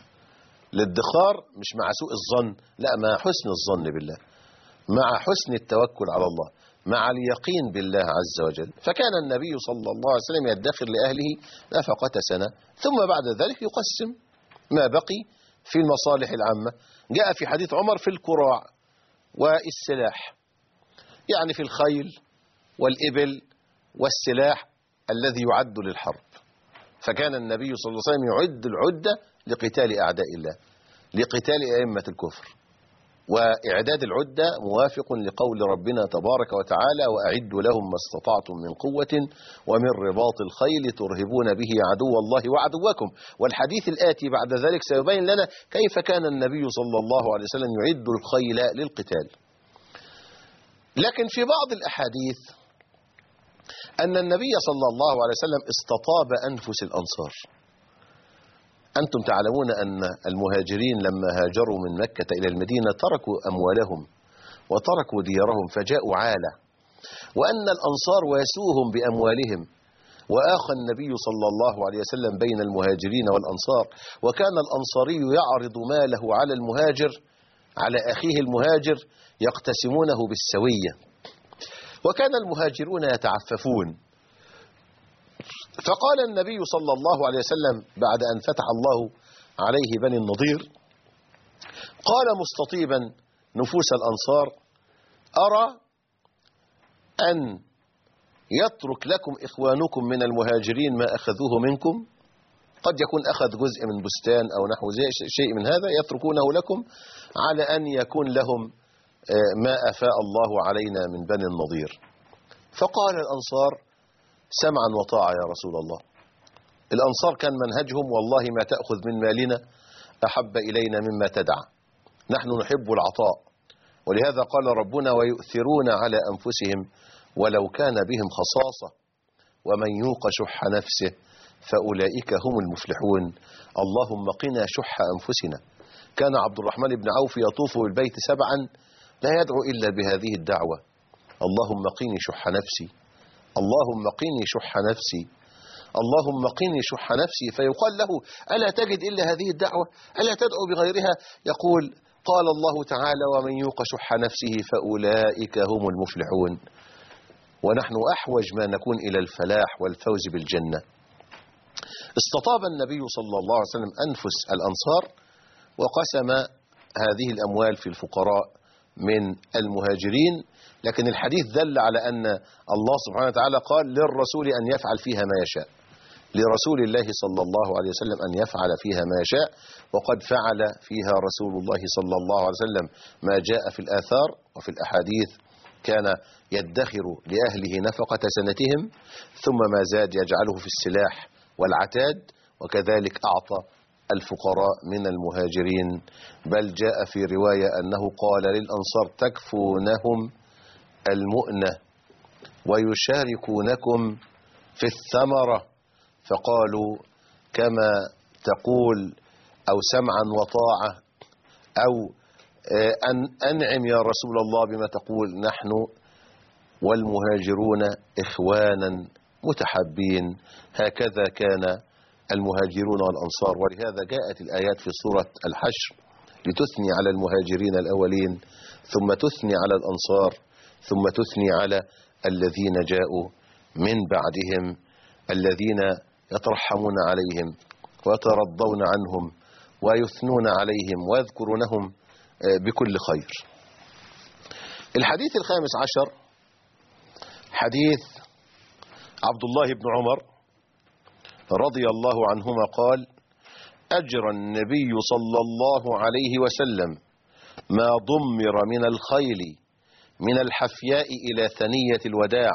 الادخار مش مع سوء الظن، لا، مع حسن الظن بالله، مع حسن التوكل على الله، مع اليقين بالله عز وجل. فكان النبي صلى الله عليه وسلم يدخر لأهله نفقة سنة، ثم بعد ذلك يقسم ما بقي في المصالح العامة. جاء في حديث عمر في الكراع والسلاح، يعني في الخيل والإبل والسلاح الذي يعد للحرب. فكان النبي صلى الله عليه وسلم يعد العدة لقتال أعداء الله، لقتال أئمة الكفر. وإعداد العدة موافق لقول ربنا تبارك وتعالى وأعدوا لهم ما استطعتم من قوة ومن رباط الخيل ترهبون به عدو الله وعدوكم. والحديث الآتي بعد ذلك سيبين لنا كيف كان النبي صلى الله عليه وسلم يعد الخيل للقتال. لكن في بعض الأحاديث أن النبي صلى الله عليه وسلم استطاب أنفس الأنصار، أنتم تعلمون أن المهاجرين لما هاجروا من مكة إلى المدينة تركوا أموالهم وتركوا ديارهم فجاءوا عالة، وأن الأنصار واسوهم بأموالهم، وآخى النبي صلى الله عليه وسلم بين المهاجرين والأنصار، وكان الأنصاري يعرض ماله على المهاجر على أخيه المهاجر يقتسمونه بالسوية، وكان المهاجرون يتعففون. فقال النبي صلى الله عليه وسلم بعد أن فتح الله عليه بني النضير، قال مستطيبا نفوس الأنصار: أرى أن يترك لكم إخوانكم من المهاجرين ما أخذوه منكم، قد يكون أخذ جزء من بستان أو نحو شيء من هذا يتركونه لكم، على أن يكون لهم ما أفاء الله علينا من بني النضير. فقال الأنصار: سمعا وطاعة يا رسول الله. الأنصار كان منهجهم: والله ما تأخذ من مالنا أحب إلينا مما تدعى، نحن نحب العطاء، ولهذا قال ربنا: ويؤثرون على أنفسهم ولو كان بهم خصاصة ومن يوق شح نفسه فأولئك هم المفلحون. اللهم قنا شح أنفسنا. كان عبد الرحمن بن عوف يطوف بالبيت سبعا لا يدعو إلا بهذه الدعوة: اللهم قني شح نفسي، اللهم قني شح نفسي، اللهم قني شح نفسي. فيقال له: ألا تجد إلا هذه الدعوة؟ ألا تدعو بغيرها؟ يقول: قال الله تعالى: ومن يوق شح نفسه فأولئك هم المفلحون. ونحن أحوج ما نكون إلى الفلاح والفوز بالجنة. استطاب النبي صلى الله عليه وسلم أنفس الأنصار وقسم هذه الأموال في الفقراء من المهاجرين، لكن الحديث دل على أن الله سبحانه وتعالى قال للرسول أن يفعل فيها ما يشاء، لرسول الله صلى الله عليه وسلم أن يفعل فيها ما يشاء، وقد فعل فيها رسول الله صلى الله عليه وسلم ما جاء في الآثار وفي الأحاديث. كان يدخر لأهله نفقة سنتهم، ثم ما زاد يجعله في السلاح والعتاد، وكذلك أعطى الفقراء من المهاجرين. بل جاء في رواية أنه قال للأنصار: تكفونهم المؤنة ويشاركونكم في الثمرة. فقالوا: كما تقول، أو سمعا وطاعة، أو أن أنعم يا رسول الله بما تقول، نحن والمهاجرون إخوانا متحبين. هكذا كان المهاجرون والأنصار، ولهذا جاءت الآيات في سورة الحشر لتثني على المهاجرين الأولين، ثم تثني على الأنصار، ثم تثني على الذين جاءوا من بعدهم، الذين يترحمون عليهم ويترضون عنهم ويثنون عليهم ويذكرونهم بكل خير. الحديث الخامس عشر حديث عبد الله بن عمر رضي الله عنهما قال: أجرى النبي صلى الله عليه وسلم ما ضمر من الخيل من الحفياء إلى ثنية الوداع،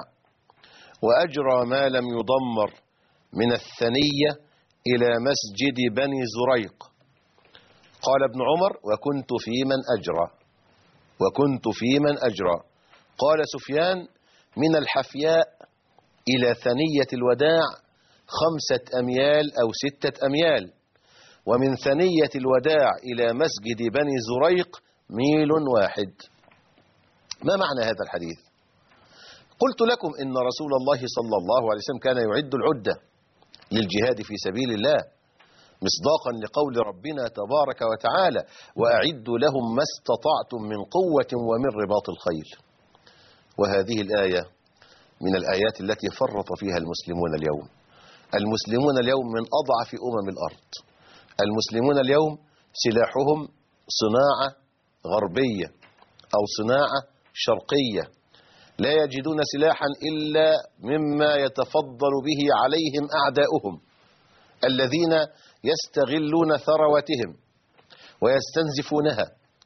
وأجرى ما لم يضمر من الثنية إلى مسجد بني زريق. قال ابن عمر: وكنت في من أجرى، وكنت في من أجرى. قال سفيان: من الحفياء إلى ثنية الوداع خمسة أميال أو ستة أميال، ومن ثنية الوداع إلى مسجد بني زريق ميل واحد. ما معنى هذا الحديث؟ قلت لكم إن رسول الله صلى الله عليه وسلم كان يعد العدة للجهاد في سبيل الله، مصداقا لقول ربنا تبارك وتعالى: وأعدوا لهم ما استطعتم من قوة ومن رباط الخيل. وهذه الآية من الآيات التي فرط فيها المسلمون اليوم. المسلمون اليوم من أضعف أمم الأرض. المسلمون اليوم سلاحهم صناعة غربية أو صناعة شرقية، لا يجدون سلاحا إلا مما يتفضل به عليهم أعداؤهم الذين يستغلون ثروتهم ويستنزفونها.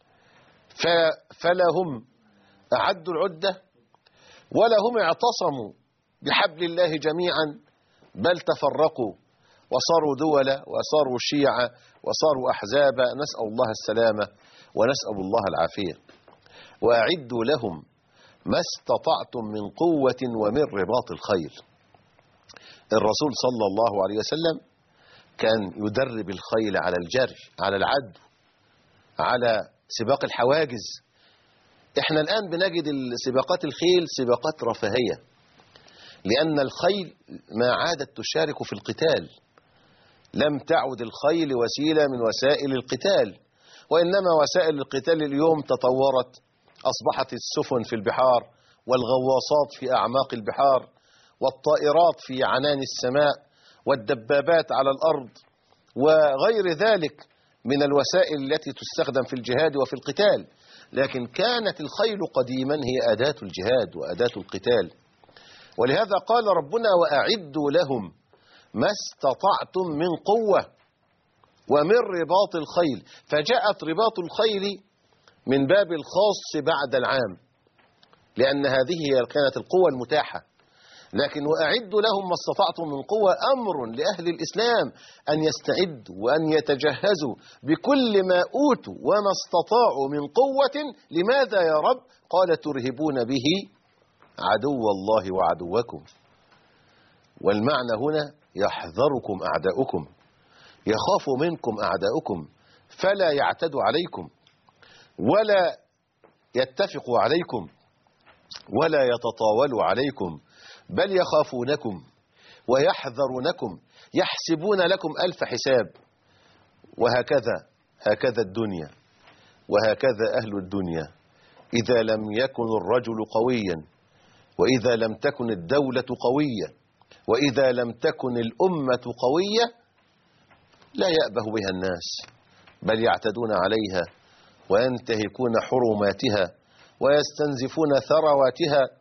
فلا هم أعدوا العدة ولا هم اعتصموا بحبل الله جميعا، بل تفرقوا وصاروا دولة وصاروا شيعة وصاروا أحزابا. نسأل الله السلامة ونسأل الله العافية. وأعدوا لهم ما استطعتم من قوة ومن رباط الخيل. الرسول صلى الله عليه وسلم كان يدرب الخيل على الجري، على العدو، على سباق الحواجز. احنا الآن بنجد سباقات الخيل سباقات رفاهية، لأن الخيل ما عادت تشارك في القتال، لم تعد الخيل وسيلة من وسائل القتال، وإنما وسائل القتال اليوم تطورت، أصبحت السفن في البحار، والغواصات في أعماق البحار، والطائرات في عنان السماء، والدبابات على الأرض، وغير ذلك من الوسائل التي تستخدم في الجهاد وفي القتال. لكن كانت الخيل قديما هي أداة الجهاد وأداة القتال، ولهذا قال ربنا: وأعدوا لهم ما استطعتم من قوة ومن رباط الخيل. فجاءت رباط الخيل من باب الخاص بعد العام، لأن هذه كانت القوة المتاحة. لكن وأعدوا لهم ما استطعتم من قوة أمر لأهل الإسلام أن يستعدوا وأن يتجهزوا بكل ما أوتوا وما استطاعوا من قوة. لماذا يا رب؟ قال: ترهبون به عدو الله وعدوكم. والمعنى هنا: يحذركم أعداؤكم، يخاف منكم أعداؤكم، فلا يعتدوا عليكم ولا يتفقوا عليكم ولا يتطاولوا عليكم، بل يخافونكم ويحذرونكم، يحسبون لكم ألف حساب. وهكذا هكذا الدنيا، وهكذا أهل الدنيا. إذا لم يكن الرجل قويا، وإذا لم تكن الدولة قوية، وإذا لم تكن الأمة قوية، لا يأبه بها الناس، بل يعتدون عليها وينتهكون حرماتها ويستنزفون ثرواتها.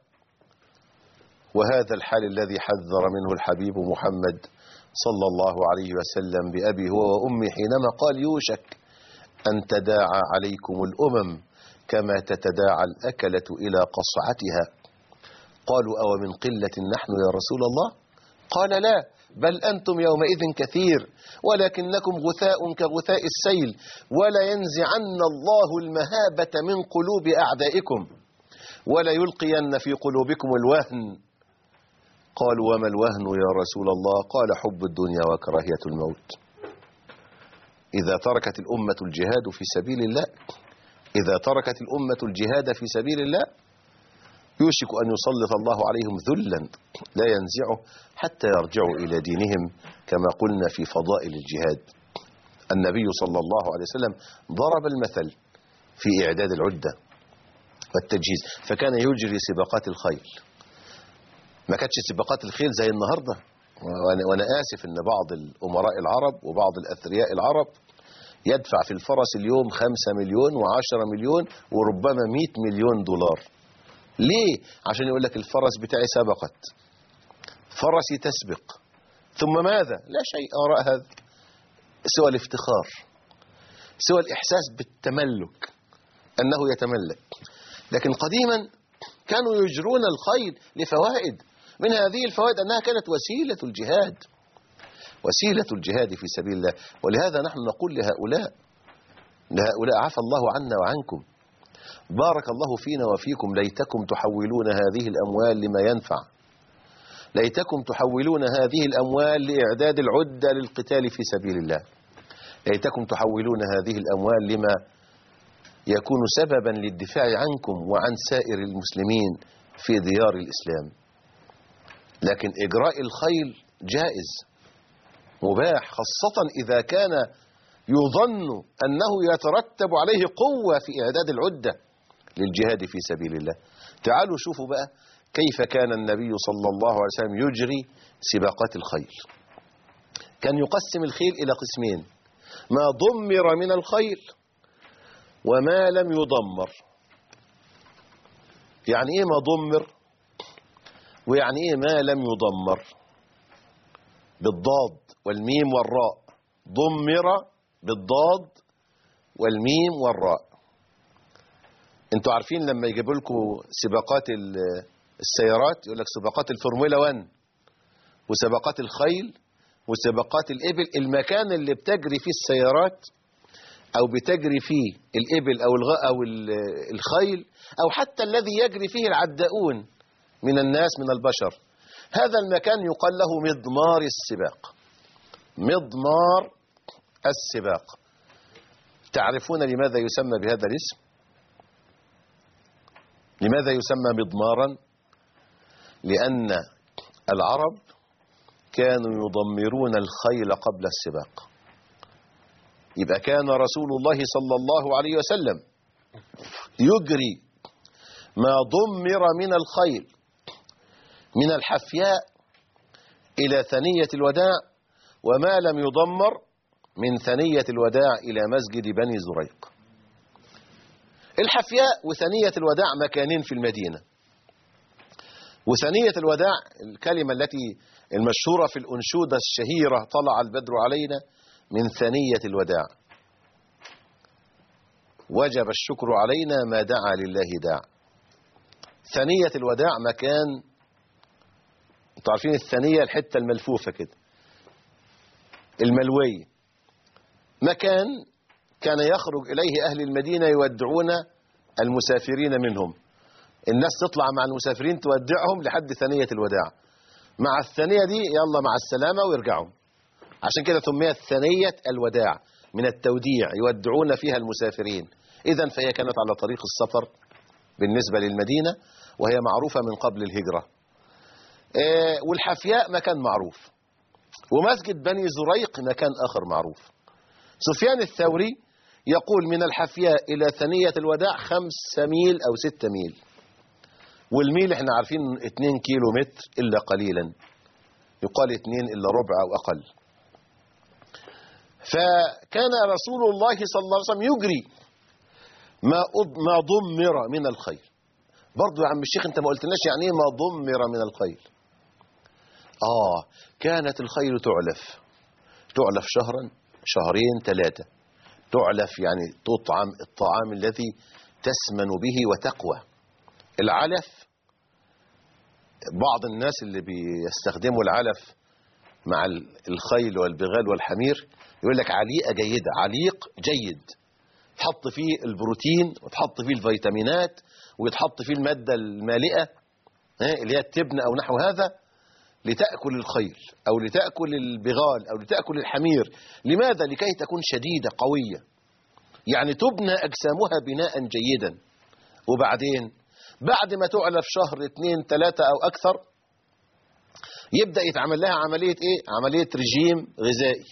وهذا الحال الذي حذر منه الحبيب محمد صلى الله عليه وسلم بأبي هو وأمي، حينما قال: يوشك أن تداعى عليكم الأمم كما تتداعى الأكلة إلى قصعتها. قالوا: أو من قلة نحن يا رسول الله؟ قال: لا، بل أنتم يومئذ كثير، ولكنكم غثاء كغثاء السيل، ولا ينزعن الله المهابة من قلوب أعدائكم، ولا يلقين في قلوبكم الوهن. قالوا: وما الوهن يا رسول الله؟ قال: حب الدنيا وكراهية الموت. إذا تركت الأمة الجهاد في سبيل الله، إذا تركت الأمة الجهاد في سبيل الله، يوشك أن يسلط الله عليهم ذلا لا ينزعه حتى يرجعوا إلى دينهم، كما قلنا في فضائل الجهاد. النبي صلى الله عليه وسلم ضرب المثل في إعداد العدة والتجهيز، فكان يجري سباقات الخيل. ما كانتش سباقات الخيل زي النهاردة، وأنا آسف أن بعض الأمراء العرب وبعض الأثرياء العرب يدفع في الفرس اليوم خمسة مليون وعشرة مليون وربما مئة مليون دولار. ليه؟ عشان يقول لك الفرس بتاعي سبقت، فرسي تسبق، ثم ماذا؟ لا شيء وراء هذا سوى الافتخار، سوى الإحساس بالتملك، أنه يتملك. لكن قديما كانوا يجرون الخيل لفوائد، من هذه الفوائد أنها كانت وسيلة الجهاد، وسيلة الجهاد في سبيل الله. ولهذا نحن نقول لهؤلاء لهؤلاء عفى الله عنا وعنكم، بارك الله فينا وفيكم، ليتكم تحولون هذه الأموال لما ينفع، ليتكم تحولون هذه الأموال لإعداد العدة للقتال في سبيل الله، ليتكم تحولون هذه الأموال لما يكون سببا للدفاع عنكم وعن سائر المسلمين في ديار الإسلام. لكن إجراء الخيل جائز مباح، خاصة إذا كان يظن أنه يترتب عليه قوة في إعداد العدة للجهاد في سبيل الله. تعالوا شوفوا بقى كيف كان النبي صلى الله عليه وسلم يجري سباقات الخيل. كان يقسم الخيل إلى قسمين: ما ضمر من الخيل وما لم يضمر. يعني إيه ما ضمر؟ ويعني إيه ما لم يضمر؟ بالضاد والميم والراء. ضمر بالضاد والميم والراء. انتوا عارفين لما يجيبوا لكم سباقات السيارات يقول لك سباقات الفورمولا واحد وسباقات الخيل وسباقات الإبل، المكان اللي بتجري فيه السيارات أو بتجري فيه الإبل أو الغ أو الخيل أو حتى الذي يجري فيه العداؤون من الناس من البشر، هذا المكان يقال له مضمار السباق. مضمار السباق. تعرفون لماذا يسمى بهذا الاسم؟ لماذا يسمى مضمارا؟ لأن العرب كانوا يضمرون الخيل قبل السباق. يبقى كان رسول الله صلى الله عليه وسلم يجري ما ضمر من الخيل من الحفياء إلى ثنية الوداع، وما لم يضمر من ثنية الوداع إلى مسجد بني زريق. الحفياء وثنية الوداع مكانين في المدينة. وثنية الوداع الكلمة التي المشهورة في الأنشودة الشهيرة طلع البدر علينا من ثنية الوداع، وجب الشكر علينا ما دعا لله داع. ثنية الوداع مكان، انتوا عارفين الثنية الحتة الملفوفة كده الملوية، مكان كان يخرج إليه أهل المدينة يودعون المسافرين منهم. الناس تطلع مع المسافرين تودعهم لحد ثنية الوداع، مع الثانية دي يلا مع السلامة ويرجعوا. عشان كده سميت ثنية الوداع من التوديع، يودعون فيها المسافرين. إذن فهي كانت على طريق السفر بالنسبة للمدينة، وهي معروفة من قبل الهجرة. إيه، والحفياء مكان معروف، ومسجد بني زريق مكان آخر معروف. سفيان الثوري يقول من الحفياء إلى ثنية الوداع خمسة ميل أو ستة ميل، والميل احنا عارفين اتنين كيلو متر إلا قليلا، يقال اتنين إلا ربع أو أقل. فكان رسول الله صلى الله عليه وسلم يجري ما ما ضمر من الخيل. برضو يا عم الشيخ انت ما قلتلناش يعني ايه ما ضمر من الخيل. اه كانت الخيل تعلف، تعلف شهرا شهرين ثلاثة، تعلف يعني تطعم الطعام الذي تسمن به وتقوى. العلف بعض الناس اللي بيستخدموا العلف مع الخيل والبغال والحمير يقول لك عليقة جيدة، عليق جيد تحط فيه البروتين وتحط فيه الفيتامينات ويتحط فيه المادة المالئة اللي هي التبن أو نحو هذا، لتأكل الخيل أو لتأكل البغال أو لتأكل الحمير. لماذا؟ لكي تكون شديدة قوية، يعني تبنى أجسامها بناء جيدا. وبعدين بعد ما تعلف شهر اثنين ثلاثة أو أكثر يبدأ يتعمل لها عملية إيه؟ عملية رجيم غذائي،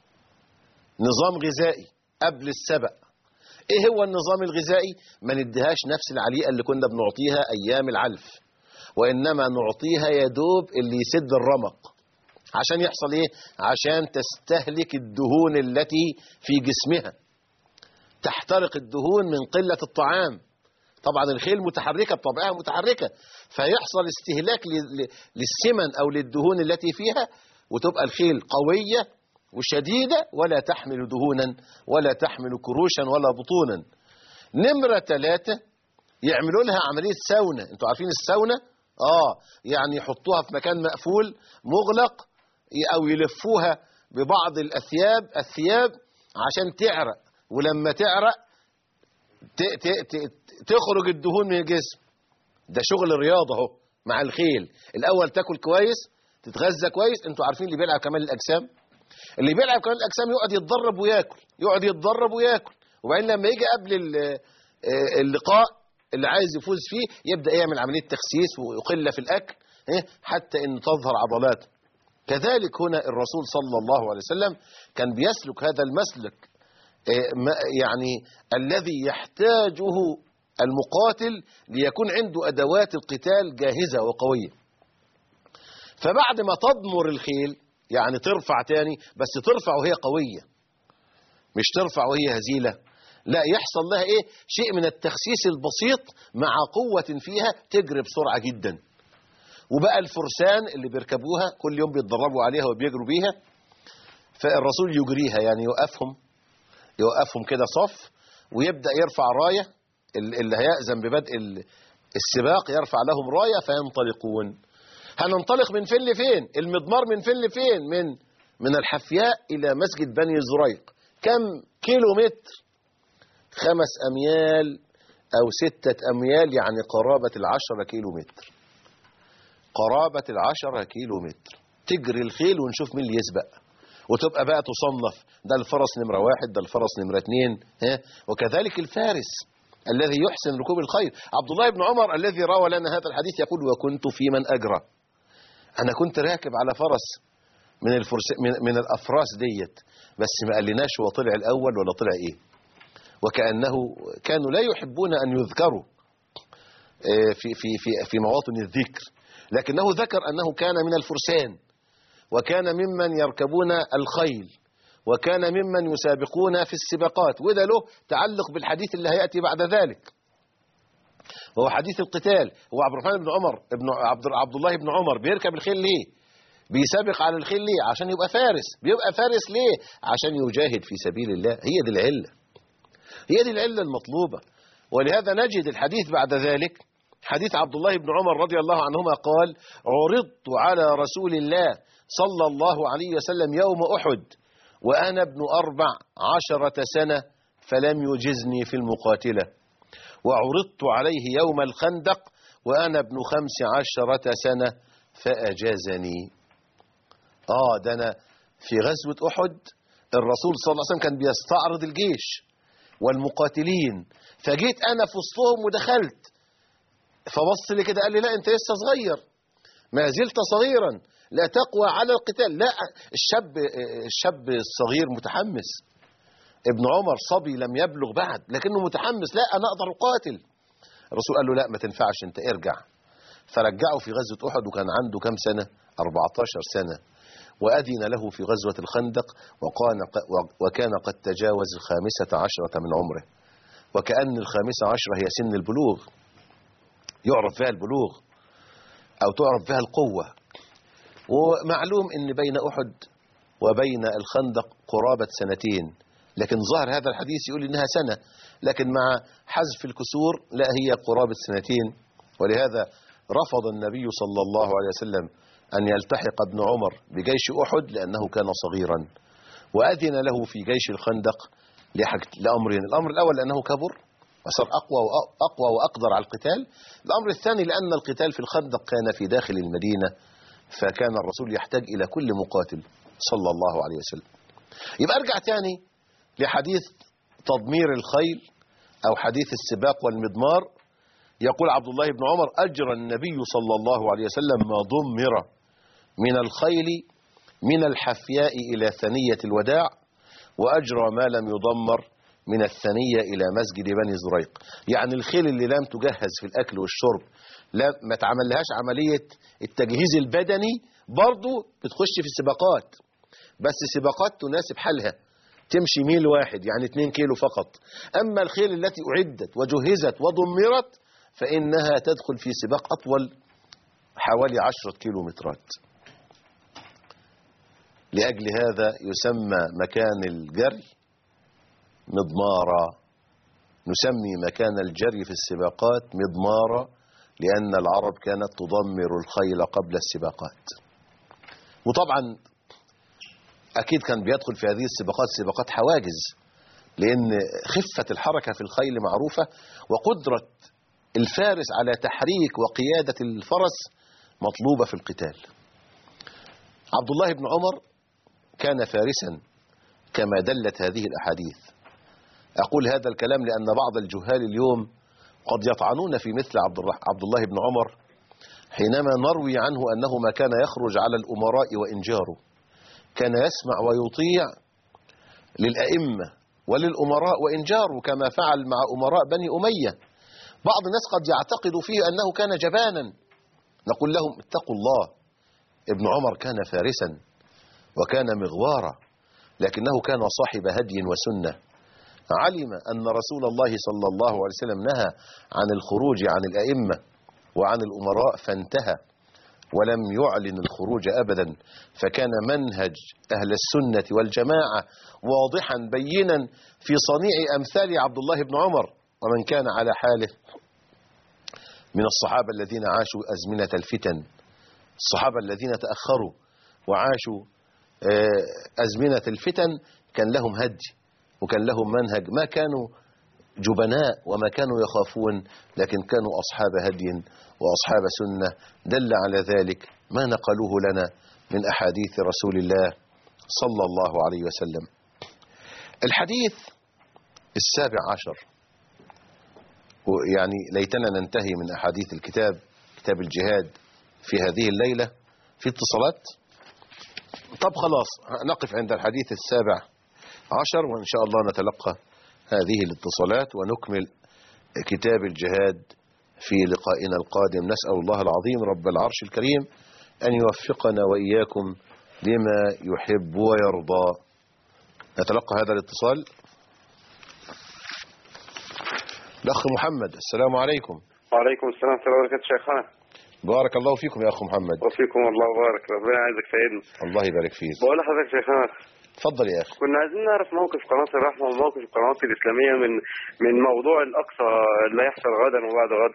نظام غذائي قبل السبق. إيه هو النظام الغذائي؟ ما نديهاش نفس العليقة اللي كنا بنعطيها أيام العلف، وإنما نعطيها يدوب اللي يسد الرمق. عشان يحصل إيه؟ عشان تستهلك الدهون التي في جسمها، تحترق الدهون من قلة الطعام. طبعا الخيل متحركة بطبعها متحركة، فيحصل استهلاك للسمن أو للدهون التي فيها، وتبقى الخيل قوية وشديدة ولا تحمل دهونا ولا تحمل كروشا ولا بطونا. نمرة ثلاثة يعملوا لها عملية ساونة. انتوا عارفين الساونة؟ اه يعني يحطوها في مكان مقفول مغلق او يلفوها ببعض الأثياب الثياب عشان تعرق، ولما تعرق ت ت ت تخرج الدهون من الجسم. ده شغل رياضة اهو مع الخيل. الأول تاكل كويس، تتغذى كويس. انتوا عارفين اللي بيلعب كمال الأجسام، اللي بيلعب كمال الأجسام يقعد يتدرب وياكل، يقعد يتدرب وياكل، وبعدين لما يجي قبل اللقاء اللي عايز يفوز فيه يبدأ يعمل عملية تخسيس ويقل في الأكل حتى أن تظهر عضلاته. كذلك هنا الرسول صلى الله عليه وسلم كان بيسلك هذا المسلك، يعني الذي يحتاجه المقاتل ليكون عنده أدوات القتال جاهزة وقوية. فبعد ما تضمر الخيل يعني ترفع تاني، بس ترفع وهي قوية، مش ترفع وهي هزيلة، لا، يحصل لها ايه؟ شيء من التخسيس البسيط مع قوة فيها تجري بسرعة جدا. وبقى الفرسان اللي بيركبوها كل يوم بيتدربوا عليها وبيجروا بيها، فالرسول يجريها، يعني يوقفهم يوقفهم كده صف، ويبدأ يرفع راية، اللي هيأذن ببدء السباق يرفع لهم راية فينطلقون. هننطلق من فين لفين؟ المضمار من فين لفين؟ من من الحفياء إلى مسجد بني زريق. كم كيلو متر؟ خمس أميال أو ستة أميال، يعني قرابة العشرة كيلو متر، قرابة العشرة كيلو متر. تجري الخيل ونشوف مين اللي يسبق. وتبقى بقى تصنف ده الفرس نمرة واحد، ده الفرس نمرة اتنين، ها. وكذلك الفارس الذي يحسن ركوب الخيل. عبد الله بن عمر الذي روى لنا هذا الحديث يقول: وكنت في من أجرى، أنا كنت راكب على فرس من الفرس من, من الأفراس ديت، بس ما قالناش هو طلع الأول ولا طلع إيه. وكأنه كانوا لا يحبون أن يذكروا في في في في مواطن الذكر، لكنه ذكر أنه كان من الفرسان، وكان ممن يركبون الخيل، وكان ممن يسابقون في السباقات. وده له تعلق بالحديث اللي هيأتي بعد ذلك، وهو حديث القتال. هو عبد الرحمن بن عمر ابن عبد عبد الله بن عمر بيركب الخيل ليه؟ بيسابق على الخيل ليه؟ عشان يبقى فارس. بيبقى فارس ليه؟ عشان يجاهد في سبيل الله. هي دي العلة، هي دي العلة المطلوبة. ولهذا نجد الحديث بعد ذلك حديث عبد الله بن عمر رضي الله عنهما قال: عرضت على رسول الله صلى الله عليه وسلم يوم أحد وأنا ابن أربع عشرة سنة فلم يجزني في المقاتلة، وعرضت عليه يوم الخندق وأنا ابن خمس عشرة سنة فأجازني. آه ده أنا في غزوة أحد الرسول صلى الله عليه وسلم كان بيستعرض الجيش والمقاتلين، فجيت أنا في وسطهم ودخلت، فبص لي كده قال لي: لا أنت لسه صغير، ما زلت صغيرا، لا تقوى على القتال. لا، الشاب الشاب الصغير متحمس، ابن عمر صبي لم يبلغ بعد لكنه متحمس، لا أنا أقدر أقاتل. الرسول قال له: لا ما تنفعش، أنت ارجع. فرجعه في غزوة أحد وكان عنده كم سنة؟ أربعة عشر سنة. وأذن له في غزوة الخندق وكان قد تجاوز الخامسة عشرة من عمره، وكأن الخامسة عشرة هي سن البلوغ، يعرف فيها البلوغ أو تعرف فيها القوة. ومعلوم أن بين أحد وبين الخندق قرابة سنتين، لكن ظهر هذا الحديث يقول إنها سنة، لكن مع حذف الكسور لا هي قرابة سنتين. ولهذا رفض النبي صلى الله عليه وسلم أن يلتحق ابن عمر بجيش أحد لأنه كان صغيرا، وأذن له في جيش الخندق لأمرين: الأمر الأول لأنه كبر وصار أقوى وأقوى وأقدر على القتال، الأمر الثاني لأن القتال في الخندق كان في داخل المدينة، فكان الرسول يحتاج إلى كل مقاتل صلى الله عليه وسلم. يبقى أرجع تاني لحديث تضمير الخيل أو حديث السباق والمضمار. يقول عبد الله بن عمر: أجرى النبي صلى الله عليه وسلم ما ضمر من الخيل من الحفياء إلى ثنية الوداع، وأجرى ما لم يضمر من الثنية إلى مسجد بني زريق. يعني الخيل اللي لم تجهز في الأكل والشرب، لا ما تعملهاش عملية التجهيز البدني، برضو بتخش في السباقات، بس سباقات تناسب حالها، تمشي ميل واحد يعني اتنين كيلو فقط. أما الخيل التي أعدت وجهزت وضمرت فإنها تدخل في سباق أطول حوالي عشرة كيلو مترات. لأجل هذا يسمى مكان الجري مضمارا، نسمي مكان الجري في السباقات مضمارا، لأن العرب كانت تضمر الخيل قبل السباقات. وطبعا أكيد كان بيدخل في هذه السباقات سباقات حواجز، لأن خفة الحركة في الخيل معروفة، وقدرة الفارس على تحريك وقيادة الفرس مطلوبة في القتال. عبد الله بن عمر كان فارسا كما دلت هذه الأحاديث. أقول هذا الكلام لأن بعض الجهال اليوم قد يطعنون في مثل عبد الله بن عمر حينما نروي عنه أنه ما كان يخرج على الأمراء وإنجاره، كان يسمع ويطيع للأئمة وللأمراء وإنجاره كما فعل مع أمراء بني أمية. بعض الناس قد يعتقد فيه أنه كان جبانا، نقول لهم اتقوا الله، ابن عمر كان فارسا وكان مغوارا، لكنه كان صاحب هدي وسنة، علم أن رسول الله صلى الله عليه وسلم نهى عن الخروج عن الأئمة وعن الأمراء فانتهى، ولم يعلن الخروج أبدا، فكان منهج أهل السنة والجماعة واضحا بينا في صنيع أمثال عبد الله بن عمر ومن كان على حاله من الصحابة الذين عاشوا أزمنة الفتن، الصحابة الذين تأخروا وعاشوا أزمنة الفتن كان لهم هدي وكان لهم منهج، ما كانوا جبناء وما كانوا يخافون، لكن كانوا أصحاب هدي وأصحاب سنة. دل على ذلك ما نقلوه لنا من أحاديث رسول الله صلى الله عليه وسلم. الحديث السابع عشر، يعني ليتنا ننتهي من أحاديث الكتاب، كتاب الجهاد، في هذه الليلة. في اتصالات؟ طب خلاص نقف عند الحديث السابع عشر، وإن شاء الله نتلقى هذه الاتصالات ونكمل كتاب الجهاد في لقائنا القادم. نسأل الله العظيم رب العرش الكريم أن يوفقنا وإياكم لما يحب ويرضى. نتلقى هذا الاتصال. الأخ محمد، السلام عليكم. وعليكم السلام ورحمة الله وبركاته شيخنا. بارك الله فيكم يا أخ محمد. وفيكم الله وبارك، ربنا يعزك سيدنا. الله يبارك فيك. بقول لحضرتك شيخنا، اتفضل يا أخي. كنا عايزين نعرف موقف قناة الرحمة وموقف القنوات الإسلامية من من موضوع الأقصى اللي هيحصل غدا وبعد غد.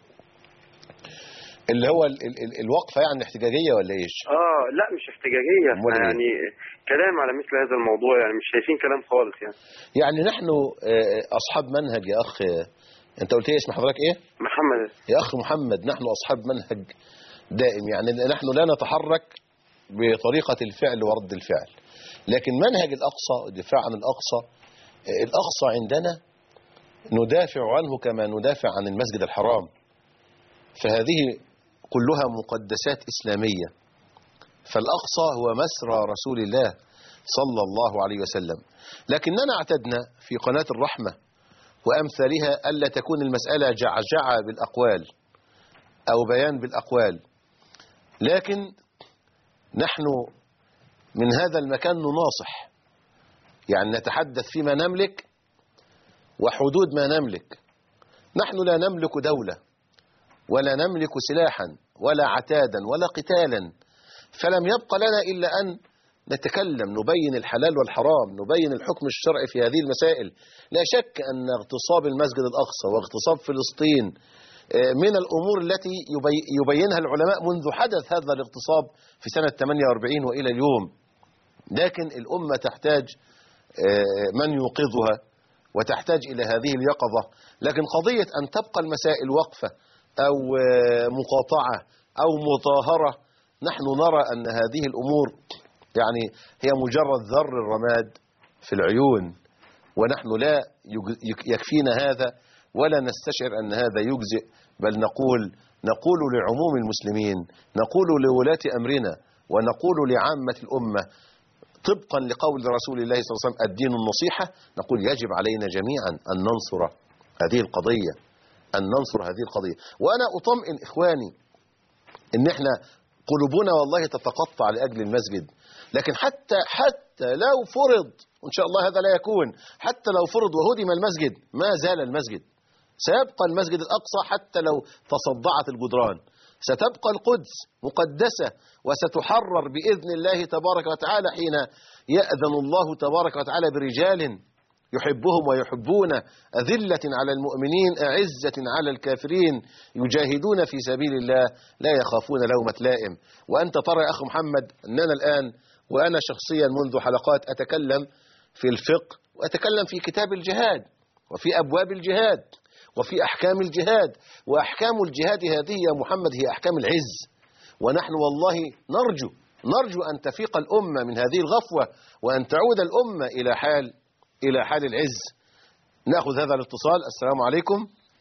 اللي هو ال ال ال الوقفة يعني احتجاجية ولا ايش؟ اه لا مش احتجاجية، يعني كلام على مثل هذا الموضوع، يعني مش شايفين كلام خالص يعني. يعني نحن أصحاب منهج يا أخ. أنت قلت ايه اسم حضرتك ايه؟ محمد. يا أخ محمد، نحن أصحاب منهج دائم، يعني نحن لا نتحرك بطريقة الفعل ورد الفعل، لكن منهج الأقصى، الدفاع عن الأقصى، الأقصى عندنا ندافع عنه كما ندافع عن المسجد الحرام، فهذه كلها مقدسات إسلامية. فالأقصى هو مسرى رسول الله صلى الله عليه وسلم. لكننا اعتدنا في قناة الرحمة وأمثالها ألا تكون المسألة جعجعة بالأقوال أو بيان بالأقوال، لكن نحن من هذا المكان نناصح، يعني نتحدث فيما نملك وحدود ما نملك. نحن لا نملك دولة ولا نملك سلاحا ولا عتادا ولا قتالا، فلم يبق لنا إلا أن نتكلم، نبين الحلال والحرام، نبين الحكم الشرعي في هذه المسائل. لا شك أن اغتصاب المسجد الأقصى واغتصاب فلسطين من الأمور التي يبينها العلماء منذ حدث هذا الاغتصاب في سنة ثمانية وأربعين وإلى اليوم، لكن الأمة تحتاج من يوقظها وتحتاج إلى هذه اليقظة. لكن قضية أن تبقى المسائل وقفة أو مقاطعة أو مطاهرة، نحن نرى أن هذه الأمور يعني هي مجرد ذر الرماد في العيون، ونحن لا يكفينا هذا ولا نستشعر أن هذا يجزئ، بل نقول نقول لعموم المسلمين، نقول لولاة أمرنا، ونقول لعامة الأمة طبقا لقول رسول الله صلى الله عليه وسلم الدين النصيحة. نقول يجب علينا جميعا أن ننصر هذه القضية، أن ننصر هذه القضية. وأنا أطمئن إخواني إن إحنا قلوبنا والله تتقطع لأجل المسجد، لكن حتى حتى لو فرض، وإن شاء الله هذا لا يكون، حتى لو فرض وهدم المسجد ما زال المسجد، سيبقى المسجد الأقصى حتى لو تصدعت الجدران، ستبقى القدس مقدسة وستحرر بإذن الله تبارك وتعالى حين يأذن الله تبارك وتعالى برجال يحبهم ويحبون، أذلة على المؤمنين أعزة على الكافرين، يجاهدون في سبيل الله لا يخافون لومة لائم. وأنت ترى يا أخ محمد أننا الآن وأنا شخصيا منذ حلقات أتكلم في الفقه وأتكلم في كتاب الجهاد وفي أبواب الجهاد وفي أحكام الجهاد، وأحكام الجهاد هذه يا محمد هي أحكام العز، ونحن والله نرجو نرجو أن تفيق الأمة من هذه الغفوة وأن تعود الأمة إلى حال إلى حال العز. نأخذ هذا الاتصال. السلام عليكم.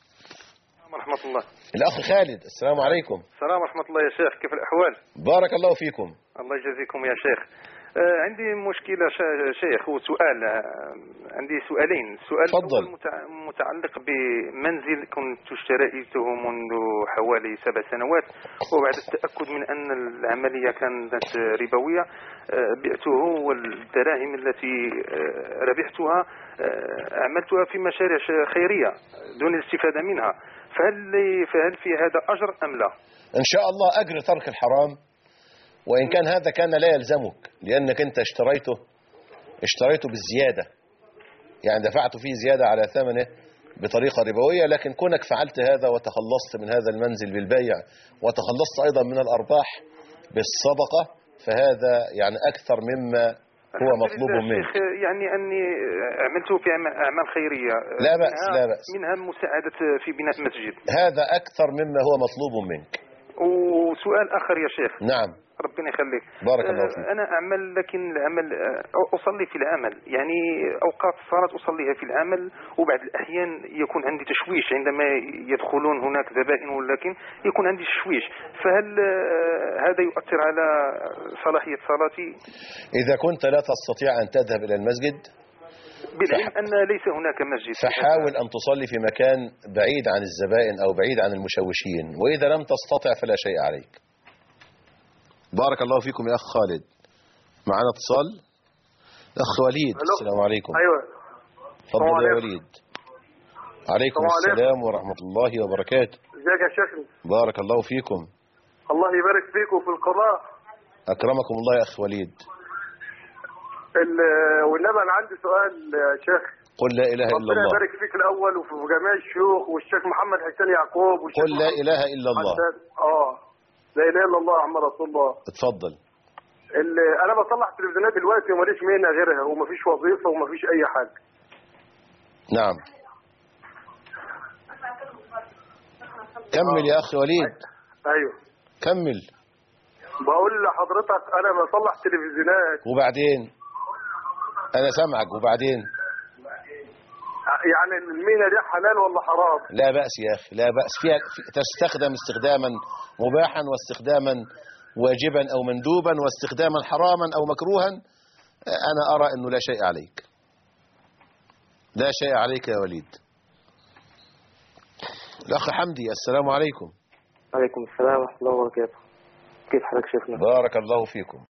ورحمة الله. الأخ خالد، السلام عليكم. السلام ورحمة الله يا شيخ، كيف الأحوال؟ بارك الله فيكم. الله يجزيكم يا شيخ. آه عندي مشكلة شيخ وسؤال، آه عندي سؤالين. السؤال الأول متعلق بمنزل كنت اشتريته منذ حوالي سبع سنوات، وبعد التأكد من أن العملية كانت ربوية آه بعته، والدراهم التي آه ربحتها آه عملتها في مشاريع خيرية دون الاستفادة منها، فهل فهل في هذا أجر أم لا؟ إن شاء الله أجر ترك الحرام، وإن كان هذا كان لا يلزمك لأنك أنت اشتريته اشتريته بالزيادة، يعني دفعت فيه زيادة على ثمنه بطريقة ربوية، لكن كونك فعلت هذا وتخلصت من هذا المنزل بالبيع وتخلصت أيضا من الأرباح بالصدقة، فهذا يعني أكثر مما هو مطلوب منك. يعني أني عملته في أعمال خيرية لا بأس لا بأس منها المساعدة في بناء مسجد، هذا أكثر مما هو مطلوب منك. وسؤال آخر يا شيخ. نعم. ربنا يخليك. بارك الله فيك. أنا أعمل، لكن العمل أصلي في العمل، يعني أوقات الصلاة أصليها في العمل، وبعض الأحيان يكون عندي تشويش عندما يدخلون هناك زبائن، ولكن يكون عندي تشويش، فهل هذا يؤثر على صلاحية صلاتي؟ إذا كنت لا تستطيع أن تذهب إلى المسجد، بالعلم أن ليس هناك مسجد، فحاول أن تصلي في مكان بعيد عن الزبائن أو بعيد عن المشوشين، وإذا لم تستطع فلا شيء عليك. بارك الله فيكم يا أخ خالد. معنا اتصال أخ وليد. السلام عليكم. أيوة. تفضل يا وليد. عليكم السلام ورحمة الله وبركاته. ازيك يا شيخنا؟ بارك الله فيكم. الله يبارك فيكم في القضاء. أكرمكم الله يا أخ وليد. والنبي أنا عندي سؤال يا شيخ. قل لا إله إلا الله. ربنا يبارك فيك الأول وفي جميع الشيوخ والشيخ محمد حسين يعقوب والشيخ قل لا إله إلا الله. اه لا إله إلا الله محمد رسول الله. اتفضل. اللي أنا بصلح تلفزيونات دلوقتي وماليش مهنة غيرها، ومفيش وظيفة ومفيش أي حاجة. نعم. كمل يا أخي وليد. أيوه. كمل. بقول لحضرتك أنا بصلح تلفزيونات. وبعدين؟ أنا سامعك. وبعدين؟ يعني المهنة دي حلال ولا حرام؟ لا بأس يا أخي، لا بأس فيها. تستخدم استخداما مباحا، واستخداما واجبا أو مندوبا، واستخداما حراما أو مكروها. أنا أرى أنه لا شيء عليك، لا شيء عليك يا وليد. الأخ حمدي. السلام عليكم. عليكم السلام ورحمة الله وبركاته. كيف حالك شيخنا؟ بارك الله فيكم.